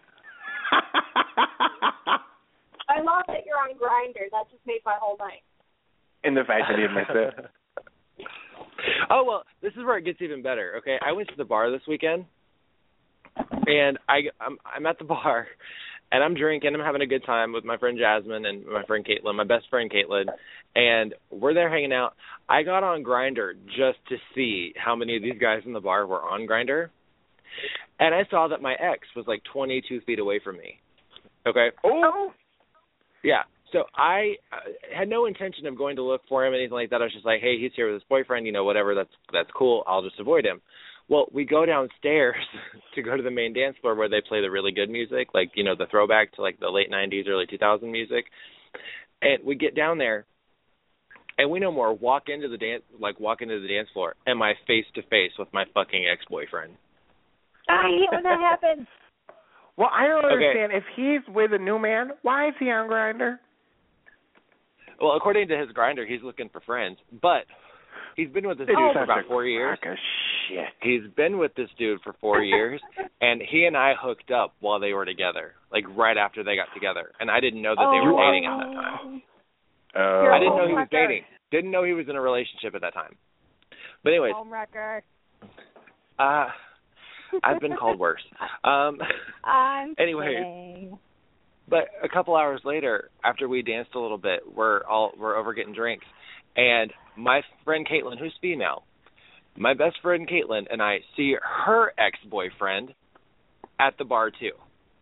I love that you're on Grindr. That just made my whole night. And the fact that he admits it. Oh, well, this is where it gets even better. Okay, I went to the bar this weekend, and I, I'm, I'm at the bar, and I'm drinking. I'm having a good time with my friend Jasmine and my friend Caitlin, my best friend Caitlin, and we're there hanging out. I got on Grindr just to see how many of these guys in the bar were on Grindr, and I saw that my ex was like twenty-two feet away from me. Okay? Oh! Yeah. So I uh, had no intention of going to look for him or anything like that. I was just like, hey, he's here with his boyfriend, you know, whatever, that's that's cool. I'll just avoid him. Well, we go downstairs to go to the main dance floor where they play the really good music, like, you know, the throwback to like the late nineties, early two thousand music. And we get down there, and we no more walk into the dance, like walk into the dance floor, and my face to face with my fucking ex-boyfriend. I hate when that happens. Well, I don't Okay. understand. If he's with a new man, why is he on Grindr? Well, according to his Grindr, he's looking for friends, but he's been with this It dude is for such about a four years. crock of shit. He's been with this dude for four years, and he and I hooked up while they were together, like right after they got together, and I didn't know that they Oh. were dating at that time. Oh. I didn't know he was record. dating. Didn't know he was in a relationship at that time. But anyways, Home record. uh, I've been called worse. Um, I'm anyways, kidding. but a couple hours later, after we danced a little bit, we're all we're over getting drinks, and my friend Caitlin, who's female, my best friend Caitlin, and I see her ex-boyfriend at the bar too.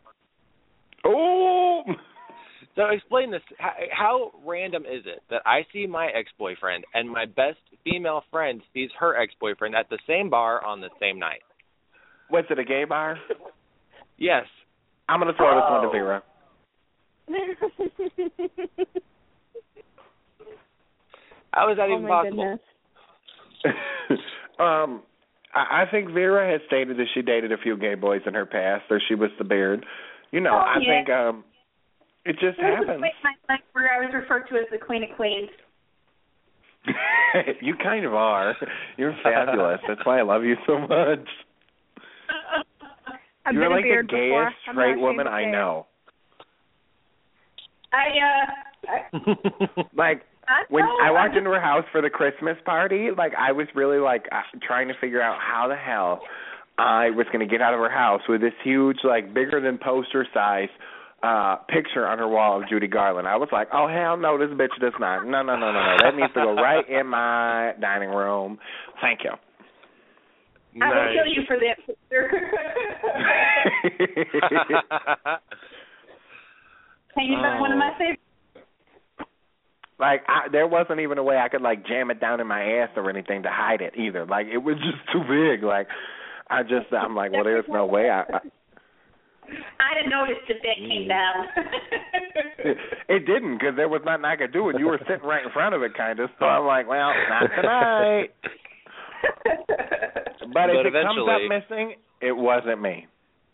Oh! So explain this. How, how random is it that I see my ex-boyfriend and my best female friend sees her ex-boyfriend at the same bar on the same night? Was it a gay bar? Yes. I'm going to throw this one to Oh. Vera. How is that Oh even my possible? goodness. um, I, I think Vera has stated that she dated a few gay boys in her past, or she was the beard. You know, Oh, I yeah. think um, it just There was a happens. point in my life where I was referred to as the Queen of Queens. You kind of are. You're fabulous. That's why I love you so much. I've You're been like a beard the gayest before. I'm straight not woman ashamed I to say it. know. I uh, I, Like, I when know, I walked I'm into her house for the Christmas party, like I was really like uh, trying to figure out how the hell I was going to get out of her house with this huge, like bigger than poster size uh picture on her wall of Judy Garland. I was like, oh hell no, this bitch does not. No, no, no, no, no. That needs to go right in my dining room. Thank you. I will Nice. kill you for that picture. Can you find one of my favorites? Like I, there wasn't even a way I could like jam it down in my ass or anything to hide it either. Like it was just too big. Like I just I'm like, well, there's no way I. I I didn't notice that that came down. it, it didn't because there was nothing I could do, and you were sitting right in front of it, kind of. So I'm like, well, not tonight. But, But if it eventually- comes up missing, it wasn't me.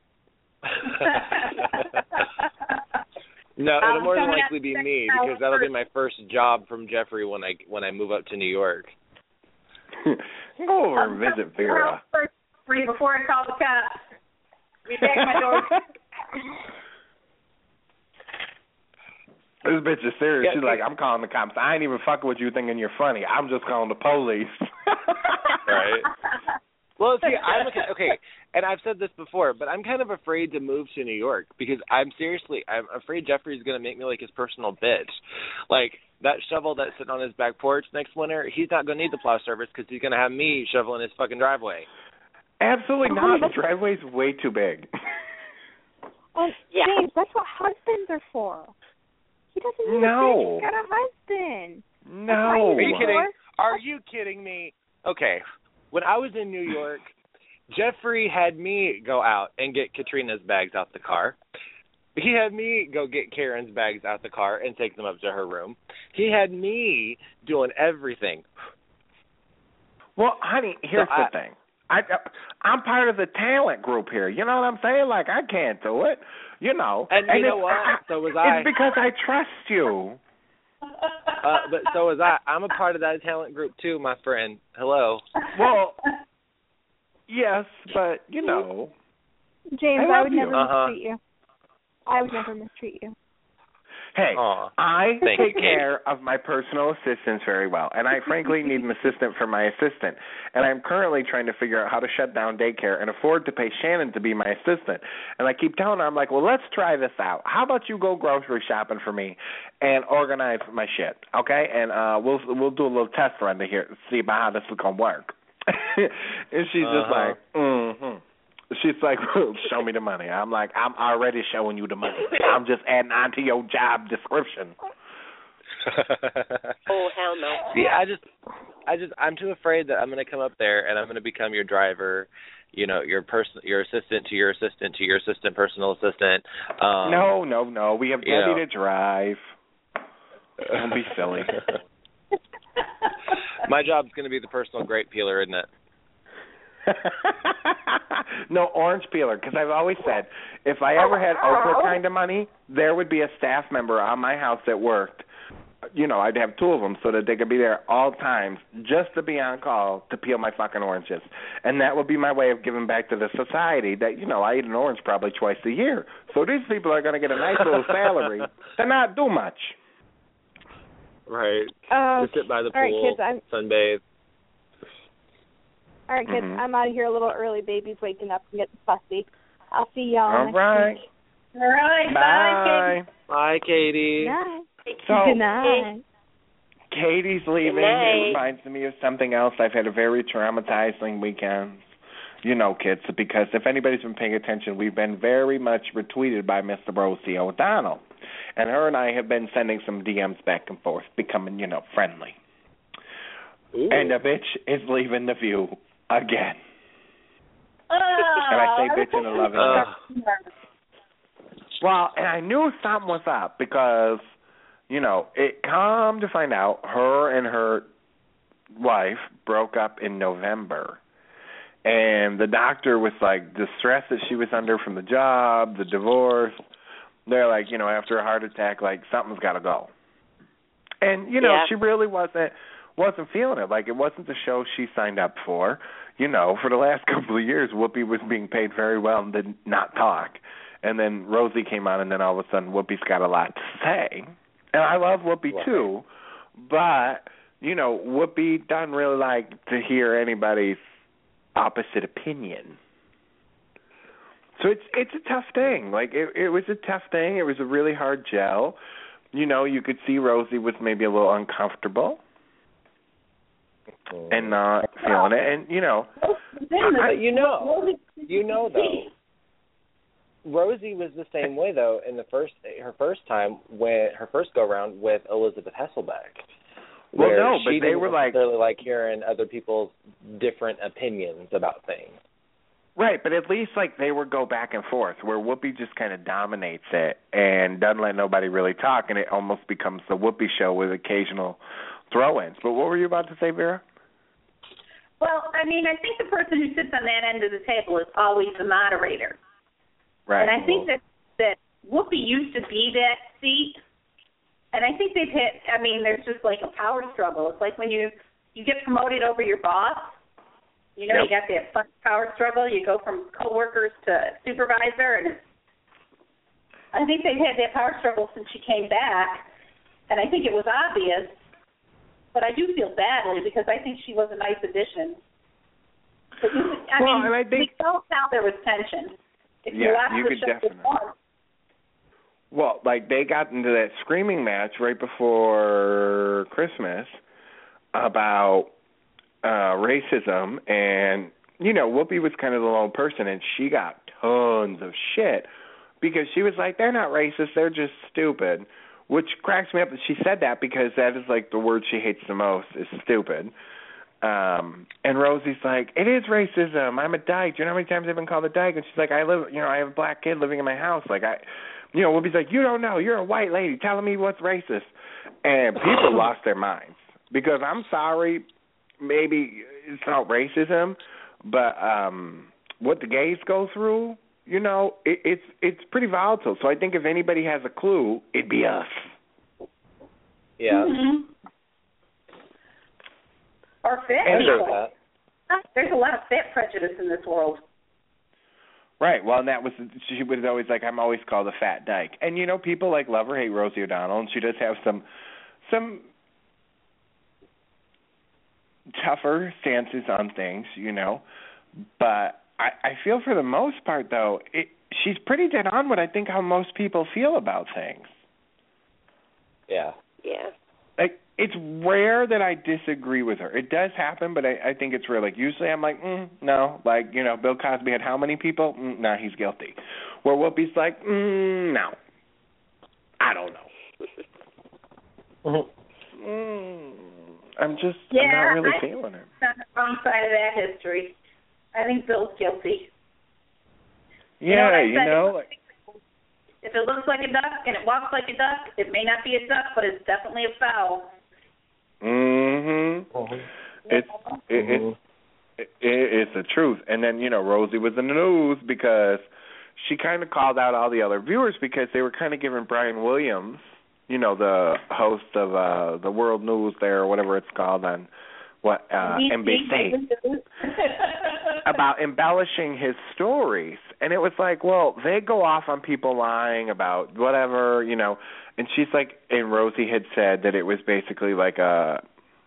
No, it'll I'm more than coming likely be out me next because that'll be hour. my first job from Jeffrey when I when I move up to New York. Go over and visit Vera. First, before I call the cops. Be back at my door. This bitch is serious. Yeah, She's like, I'm calling the cops. I ain't even fucking with you thinking you're funny. I'm just calling the police. Right. Well, see, I'm a, okay, and I've said this before, but I'm kind of afraid to move to New York because I'm seriously, I'm afraid Jeffrey's going to make me like his personal bitch. Like, that shovel that's sitting on his back porch next winter, he's not going to need the plow service because he's going to have me shoveling his fucking driveway. Absolutely not. The driveway's way too big. Oh, Yeah. James, that's what husbands are for. He doesn't need No. a bitch. He's got a husband. No. Are you What? kidding? Are you kidding me? Okay. When I was in New York, Jeffrey had me go out and get Katrina's bags out the car. He had me go get Karen's bags out the car and take them up to her room. He had me doing everything. Well, honey, here's so the I, thing. I, I'm part of the talent group here. You know what I'm saying? Like, I can't do it. You know. And, and you know what? I, so was I. It's because I trust you. Uh, but so was I. I'm a part of that talent group too, my friend. Hello. Well, yes, but, you know. James, I, I would you. never uh-huh. mistreat you. I would never mistreat you. Hey, Aww. I Thank take you. care of my personal assistants very well, and I frankly need an assistant for my assistant. And I'm currently trying to figure out how to shut down daycare and afford to pay Shannon to be my assistant. And I keep telling her, I'm like, well, let's try this out. How about you go grocery shopping for me and organize my shit, okay? And uh, we'll we'll do a little test run to here, see about how this is gonna work. And she's uh-huh. just like, mm-hmm. She's like, show me the money. I'm like, I'm already showing you the money. I'm just adding on to your job description. Oh, hell no. See, I just, I just, I'm too afraid that I'm going to come up there and I'm going to become your driver, you know, your person, your assistant to your assistant to your assistant, personal assistant. Um, no, no, no. We have Debbie know. to drive. Don't be silly. My job's going to be the personal grape peeler, isn't it? No, orange peeler, because I've always said if I ever had Oprah kind of money, there would be a staff member on my house that worked. You know, I'd have two of them so that they could be there all times just to be on call to peel my fucking oranges. And that would be my way of giving back to the society that, you know, I eat an orange probably twice a year. So these people are going to get a nice little salary to not do much. Right. Uh, Just sit by the all right, pool, kids, I'm, sunbathe. all right, kids, Mhm. I'm out of here a little early. Baby's waking up and getting fussy. I'll see y'all All next right. week. All right. Bye. Bye, Katie. Good night. So, Good night. Katie's leaving. Good night. It reminds me of something else. I've had a very traumatizing weekend. You know, kids, because if anybody's been paying attention, we've been very much retweeted by Mister Rosie O'Donnell. And her and I have been sending some D Ms back and forth, becoming, you know, friendly. Ooh. And the bitch is leaving the View again. Oh, And I say bitch in a loving way. Uh, Well, and I knew something was up because, you know, it come to find out her and her wife broke up in November. And the doctor was like, the stress that she was under from the job, the divorce, they're like, you know, after a heart attack, like, something's got to go. And, you know, Yeah. she really wasn't wasn't feeling it. Like, it wasn't the show she signed up for. You know, for the last couple of years, Whoopi was being paid very well and did not talk. And then Rosie came on, and then all of a sudden Whoopi's got a lot to say. And I love Whoopi, Right. too. But, you know, Whoopi doesn't really like to hear anybody's opposite opinion. So it's it's a tough thing. Like, it, it was a tough thing. It was a really hard gel. You know, you could see Rosie was maybe a little uncomfortable and not feeling it. And, you know, But you know, you know though, Rosie was the same way though in the first her first time when her first go round with Elizabeth Hasselbeck. Well, where no, but she they didn't were like- necessarily like hearing other people's different opinions about things. right, but at least, like, they would go back and forth, where Whoopi just kind of dominates it and doesn't let nobody really talk, and it almost becomes the Whoopi show with occasional throw-ins. But what were you about to say, Vera? Well, I mean, I think the person who sits on that end of the table is always the moderator. Right. And I think that, that Whoopi used to be that seat. And I think they've hit, I mean, there's just like a power struggle. It's like when you, you get promoted over your boss. You know, Yep. you got that fun power struggle. You go from coworkers to supervisor. And it's, I think they've had that power struggle since she came back. And I think it was obvious. But I do feel badly because I think she was a nice addition. But you, I Well, mean, and I think- we felt how there was tension. If Yeah, you watch you the could show definitely. before, Well, like, they got into that screaming match right before Christmas about uh, racism, and, you know, Whoopi was kind of the lone person, and she got tons of shit because she was like, they're not racist, they're just stupid, which cracks me up that she said that because that is, like, the word she hates the most is stupid. Um, and Rosie's like, it is racism. I'm a dyke. Do you know how many times I've been called a dyke? And she's like, I live, you know, I have a black kid living in my house. Like, I, you know, Whoopi's like, you don't know. You're a white lady telling me what's racist. And people lost their minds because I'm sorry, maybe it's not racism, but um, what the gays go through, you know, it, it's it's pretty volatile. So I think if anybody has a clue, it'd be us. Yeah. Mm-hmm. Or fit And people. there's that. There's a lot of fit prejudice in this world. Right. Well, and that was she was always like, I'm always called a fat dyke, and you know, people like love or hate Rosie O'Donnell, and she does have some some tougher stances on things, you know. But I, I feel for the most part, though, it, she's pretty dead on what I think how most people feel about things. Yeah. Yeah. Like, it's rare that I disagree with her. It does happen, but I, I think it's rare. Like, usually I'm like, mm, no. Like, you know, Bill Cosby had how many people? Mm, nah, he's guilty. Where Whoopi's like, mm, no. I don't know. mm, I'm just, yeah, I'm not really I, feeling it. On the wrong side of that history. I think Bill's guilty. Yeah, you know, you know like, if it looks like a duck and it walks like a duck, it may not be a duck, but it's definitely a fowl. Mm-hmm. mm-hmm. It's it, it, it, it's the truth. And then, you know, Rosie was in the news because she kind of called out all the other viewers because they were kind of giving Brian Williams, you know, the host of uh, the World News there or whatever it's called on what uh, N B C, about embellishing his stories. And it was like, well, they go off on people lying about whatever, you know. And she's like, and Rosie had said that it was basically like a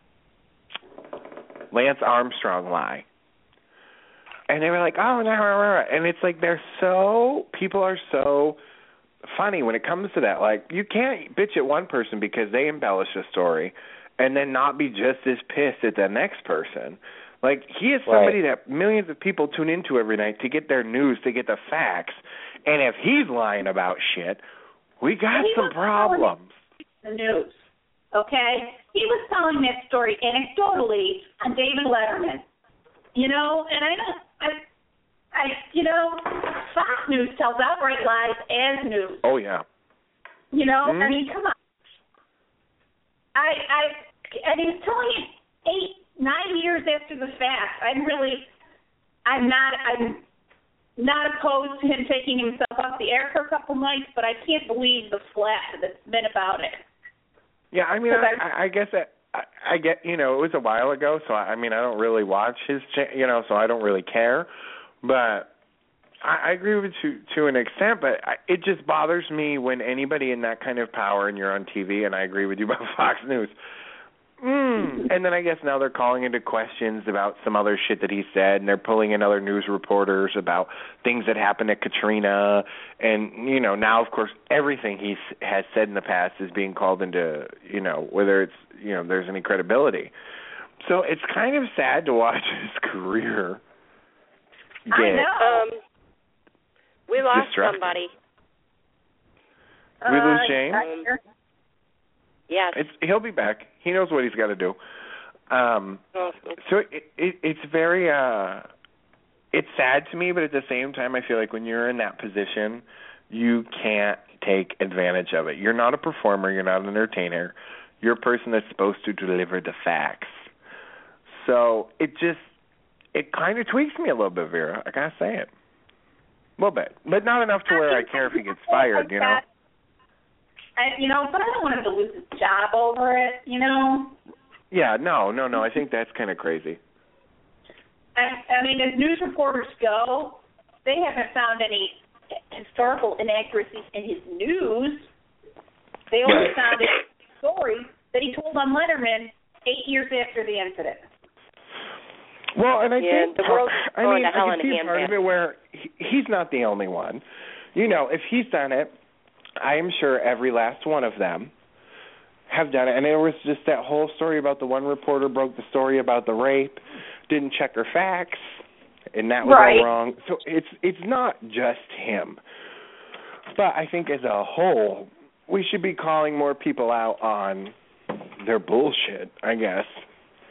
Lance Armstrong lie. And they were like, oh, no, no, no. And it's like they're so, people are so funny when it comes to that. Like, you can't bitch at one person because they embellish a story and then not be just as pissed at the next person. Like, he is somebody right. that millions of people tune into every night to get their news, to get the facts. And if he's lying about shit, we got some problems. The news, okay? He was telling that story anecdotally on David Letterman. You know, and I don't, I, I, you know, Fox News tells outright lies as news. Oh, yeah. You know, mm-hmm. I mean, come on. I, I, and he's telling it eight, nine years after the fact. I'm really, I'm not, I'm not opposed to him taking himself off the air for a couple nights, but I can't believe the flat that's been about it. Yeah, I mean, I, I, I guess that, I, I get, you know, it was a while ago, so I, I mean, I don't really watch his, cha- you know, so I don't really care. But I, I agree with you to an extent, but I, it just bothers me when anybody in that kind of power and you're on T V, and I agree with you about Fox News. Mm. And then I guess now they're calling into questions about some other shit that he said, and they're pulling in other news reporters about things that happened at Katrina. And, you know, now, of course, everything he has said in the past is being called into, you know, whether it's, you know, there's any credibility. So it's kind of sad to watch his career get I know. Um, we lost destructed. somebody. We lose uh, James? Um, yes. It's, he'll be back. He knows what he's got to do. Um, so it, it, it's very, uh, it's sad to me, but at the same time, I feel like when you're in that position, you can't take advantage of it. You're not a performer. You're not an entertainer. You're a person that's supposed to deliver the facts. So it just, it kind of tweaks me a little bit, Vera. I got to say it. A little bit. But not enough to where I care if he gets fired, you know? I, you know, but I don't want him to lose his job over it, you know? Yeah, no, no, no. I think that's kind of crazy. I, I mean, as news reporters go, they haven't found any historical inaccuracies in his news. They only found a story that he told on Letterman eight years after the incident. Well, and I yeah, think, the world's I going mean, to hell I in can see a part of it where he, he's not the only one. You know, if he's done it, I am sure every last one of them have done it. And there was just that whole story about the one reporter broke the story about the rape, didn't check her facts, and that was right. all wrong. So it's it's not just him. But I think as a whole, we should be calling more people out on their bullshit, I guess.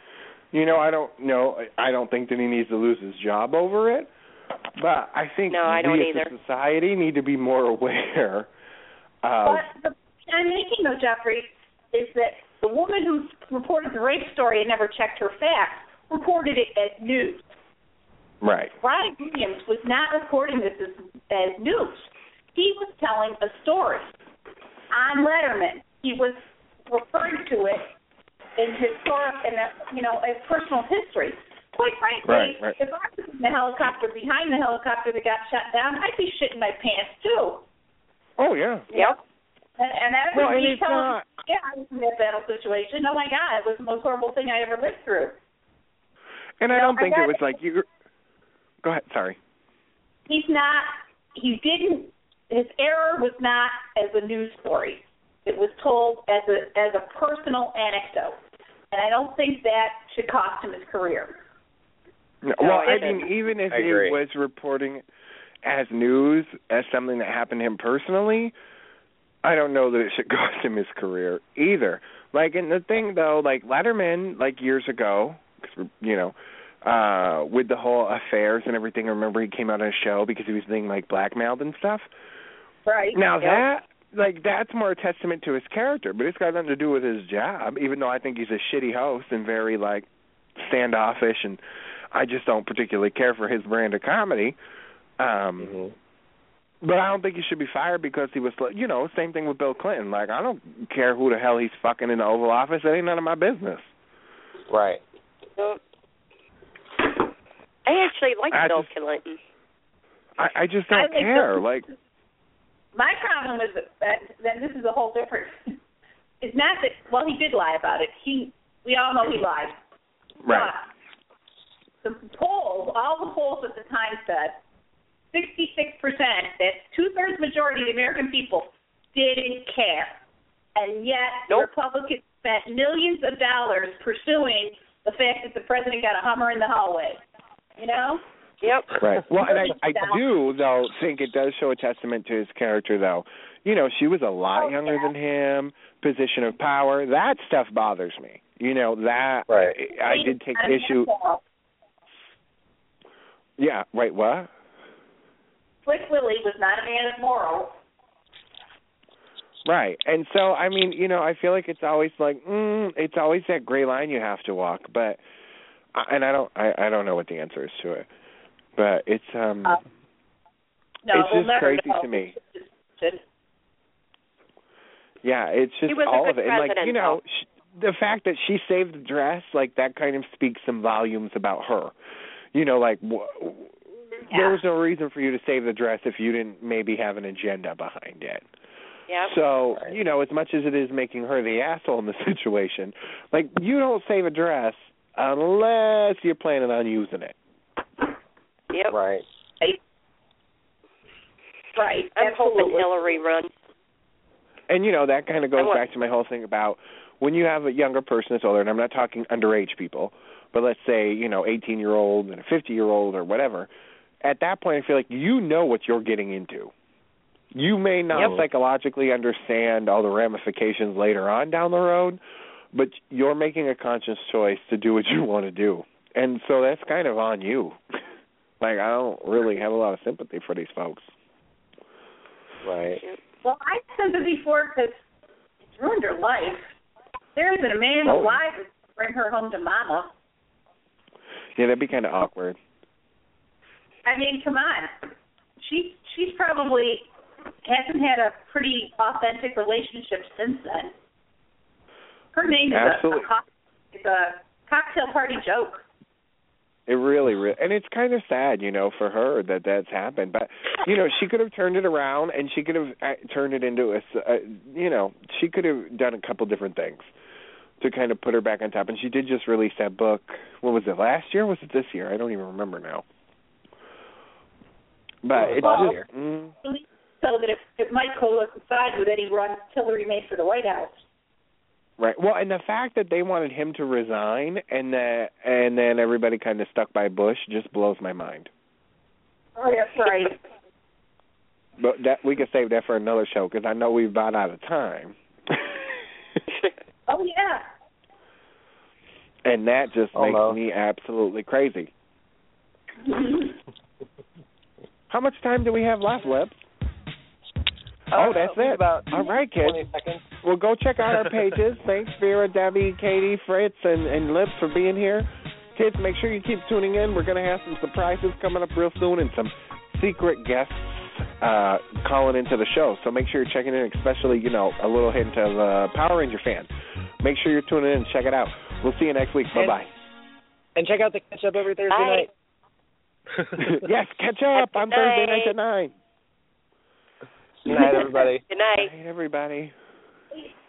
You know, I don't know. I don't think that he needs to lose his job over it. But I think no, I don't we either. as a society need to be more aware of. But the point I'm making, though, Jeffrey, is that the woman who reported the rape story and never checked her facts reported it as news. Right. Brian Williams was not reporting this as, as news. He was telling a story on Letterman. He was referring to it in his story, in a, you know, a personal history. Quite frankly, right, right. if I was in the helicopter behind the helicopter that got shot down, I'd be shitting my pants too. Oh yeah. Yep. And, and that well, was and me it's telling not... me, yeah, I was in that battle situation. Oh my God, it was the most horrible thing I ever lived through. And I you don't know, think I it was like you. Go ahead. Sorry. He's not. He didn't. His error was not as a news story. It was told as a as a personal anecdote, and I don't think that should cost him his career. No, well, I mean, even if it was reporting as news, as something that happened to him personally, I don't know that it should cost him his career either. Like, and the thing, though, like, Letterman, like, years ago, cause, you know, uh, with the whole affairs and everything, I remember he came out on a show because he was being, like, blackmailed and stuff. Right. Now, yep. that, like, that's more a testament to his character, but it's got nothing to do with his job, even though I think he's a shitty host and very, like, standoffish, and I just don't particularly care for his brand of comedy. Um, mm-hmm. But I don't think he should be fired because he was, you know, same thing with Bill Clinton. Like, I don't care who the hell he's fucking in the Oval Office. That ain't none of my business. Right. So, I actually like I Bill just, Clinton. I, I just don't I care. Bill, like, my problem is that, that this is a whole different. It's not that. Well, he did lie about it. He. We all know he lied. Right. But the polls, all the polls at the time said, sixty-six percent, that's two-thirds majority of the American people, didn't care. And yet nope. the Republicans spent millions of dollars pursuing the fact that the president got a Hummer in the hallway. You know? Yep. Right. Well, and I, I do, though, think it does show a testament to his character, though. You know, she was a lot oh, younger yeah. than him, position of power. That stuff bothers me. You know, that right. I, I did take issue. Yeah, right, what? Slick Willie was not a man of morals. Right. And so, I mean, you know, I feel like it's always like, mm, it's always that gray line you have to walk. But, and I don't, I, I don't know what the answer is to it. But it's, um, uh, no, it's we'll just crazy know. to me. Yeah, it's just all of it. And, like, you know, she, the fact that she saved the dress, like, that kind of speaks some volumes about her. You know, like, w- yeah. there was no reason for you to save the dress if you didn't maybe have an agenda behind it. Yep. So, you know, as much as it is making her the asshole in the situation, like, you don't save a dress unless you're planning on using it. Yep. Right. Right. I'm Absolutely. hoping Hillary runs. And, you know, that kind of goes want- back to my whole thing about when you have a younger person that's older, and I'm not talking underage people, but let's say, you know, eighteen-year-old and a fifty-year-old or whatever, at that point I feel like you know what you're getting into. You may not yep. psychologically understand all the ramifications later on down the road, but you're making a conscious choice to do what you want to do. And so that's kind of on you. Like, I don't really have a lot of sympathy for these folks. Right. Well, I have sympathy for her because it's ruined her life. There isn't a man oh. alive to bring her home to mama. Yeah, that'd be kind of awkward. I mean, come on. She she's probably hasn't had a pretty authentic relationship since then. Her name is a, a, it's a cocktail party joke. It really, really, and it's kind of sad, you know, for her that that's happened. But, you know, she could have turned it around, and she could have uh, turned it into a, uh, you know, she could have done a couple different things to kind of put her back on top. And she did just release that book. What was it, last year or was it this year? I don't even remember now. But it's well, just... Mm, so that it, it might coincide with any run Hillary made for the White House. Right. Well, and the fact that they wanted him to resign and that and then everybody kind of stuck by Bush just blows my mind. Oh, that's right. But that we could save that for another show because I know we've about out of time. Oh, yeah. And that just Oh, makes no. me absolutely crazy. How much time do we have left, Lip? Oh, Uh, that's it. About All right, kids. twenty seconds. Well, go check out our pages. Thanks, Vera, Debbie, Katie, Fritz, and, and Lip for being here. Kids, make sure you keep tuning in. We're going to have some surprises coming up real soon and some secret guests uh, calling into the show. So make sure you're checking in, especially, you know, a little hint of uh, Power Ranger fan. Make sure you're tuning in and check it out. We'll see you next week. Bye-bye. And check out the catch up every Thursday Bye. night. Yes, catch up on Good Thursday night. night at nine. Good night, everybody. Good night. Good night, everybody.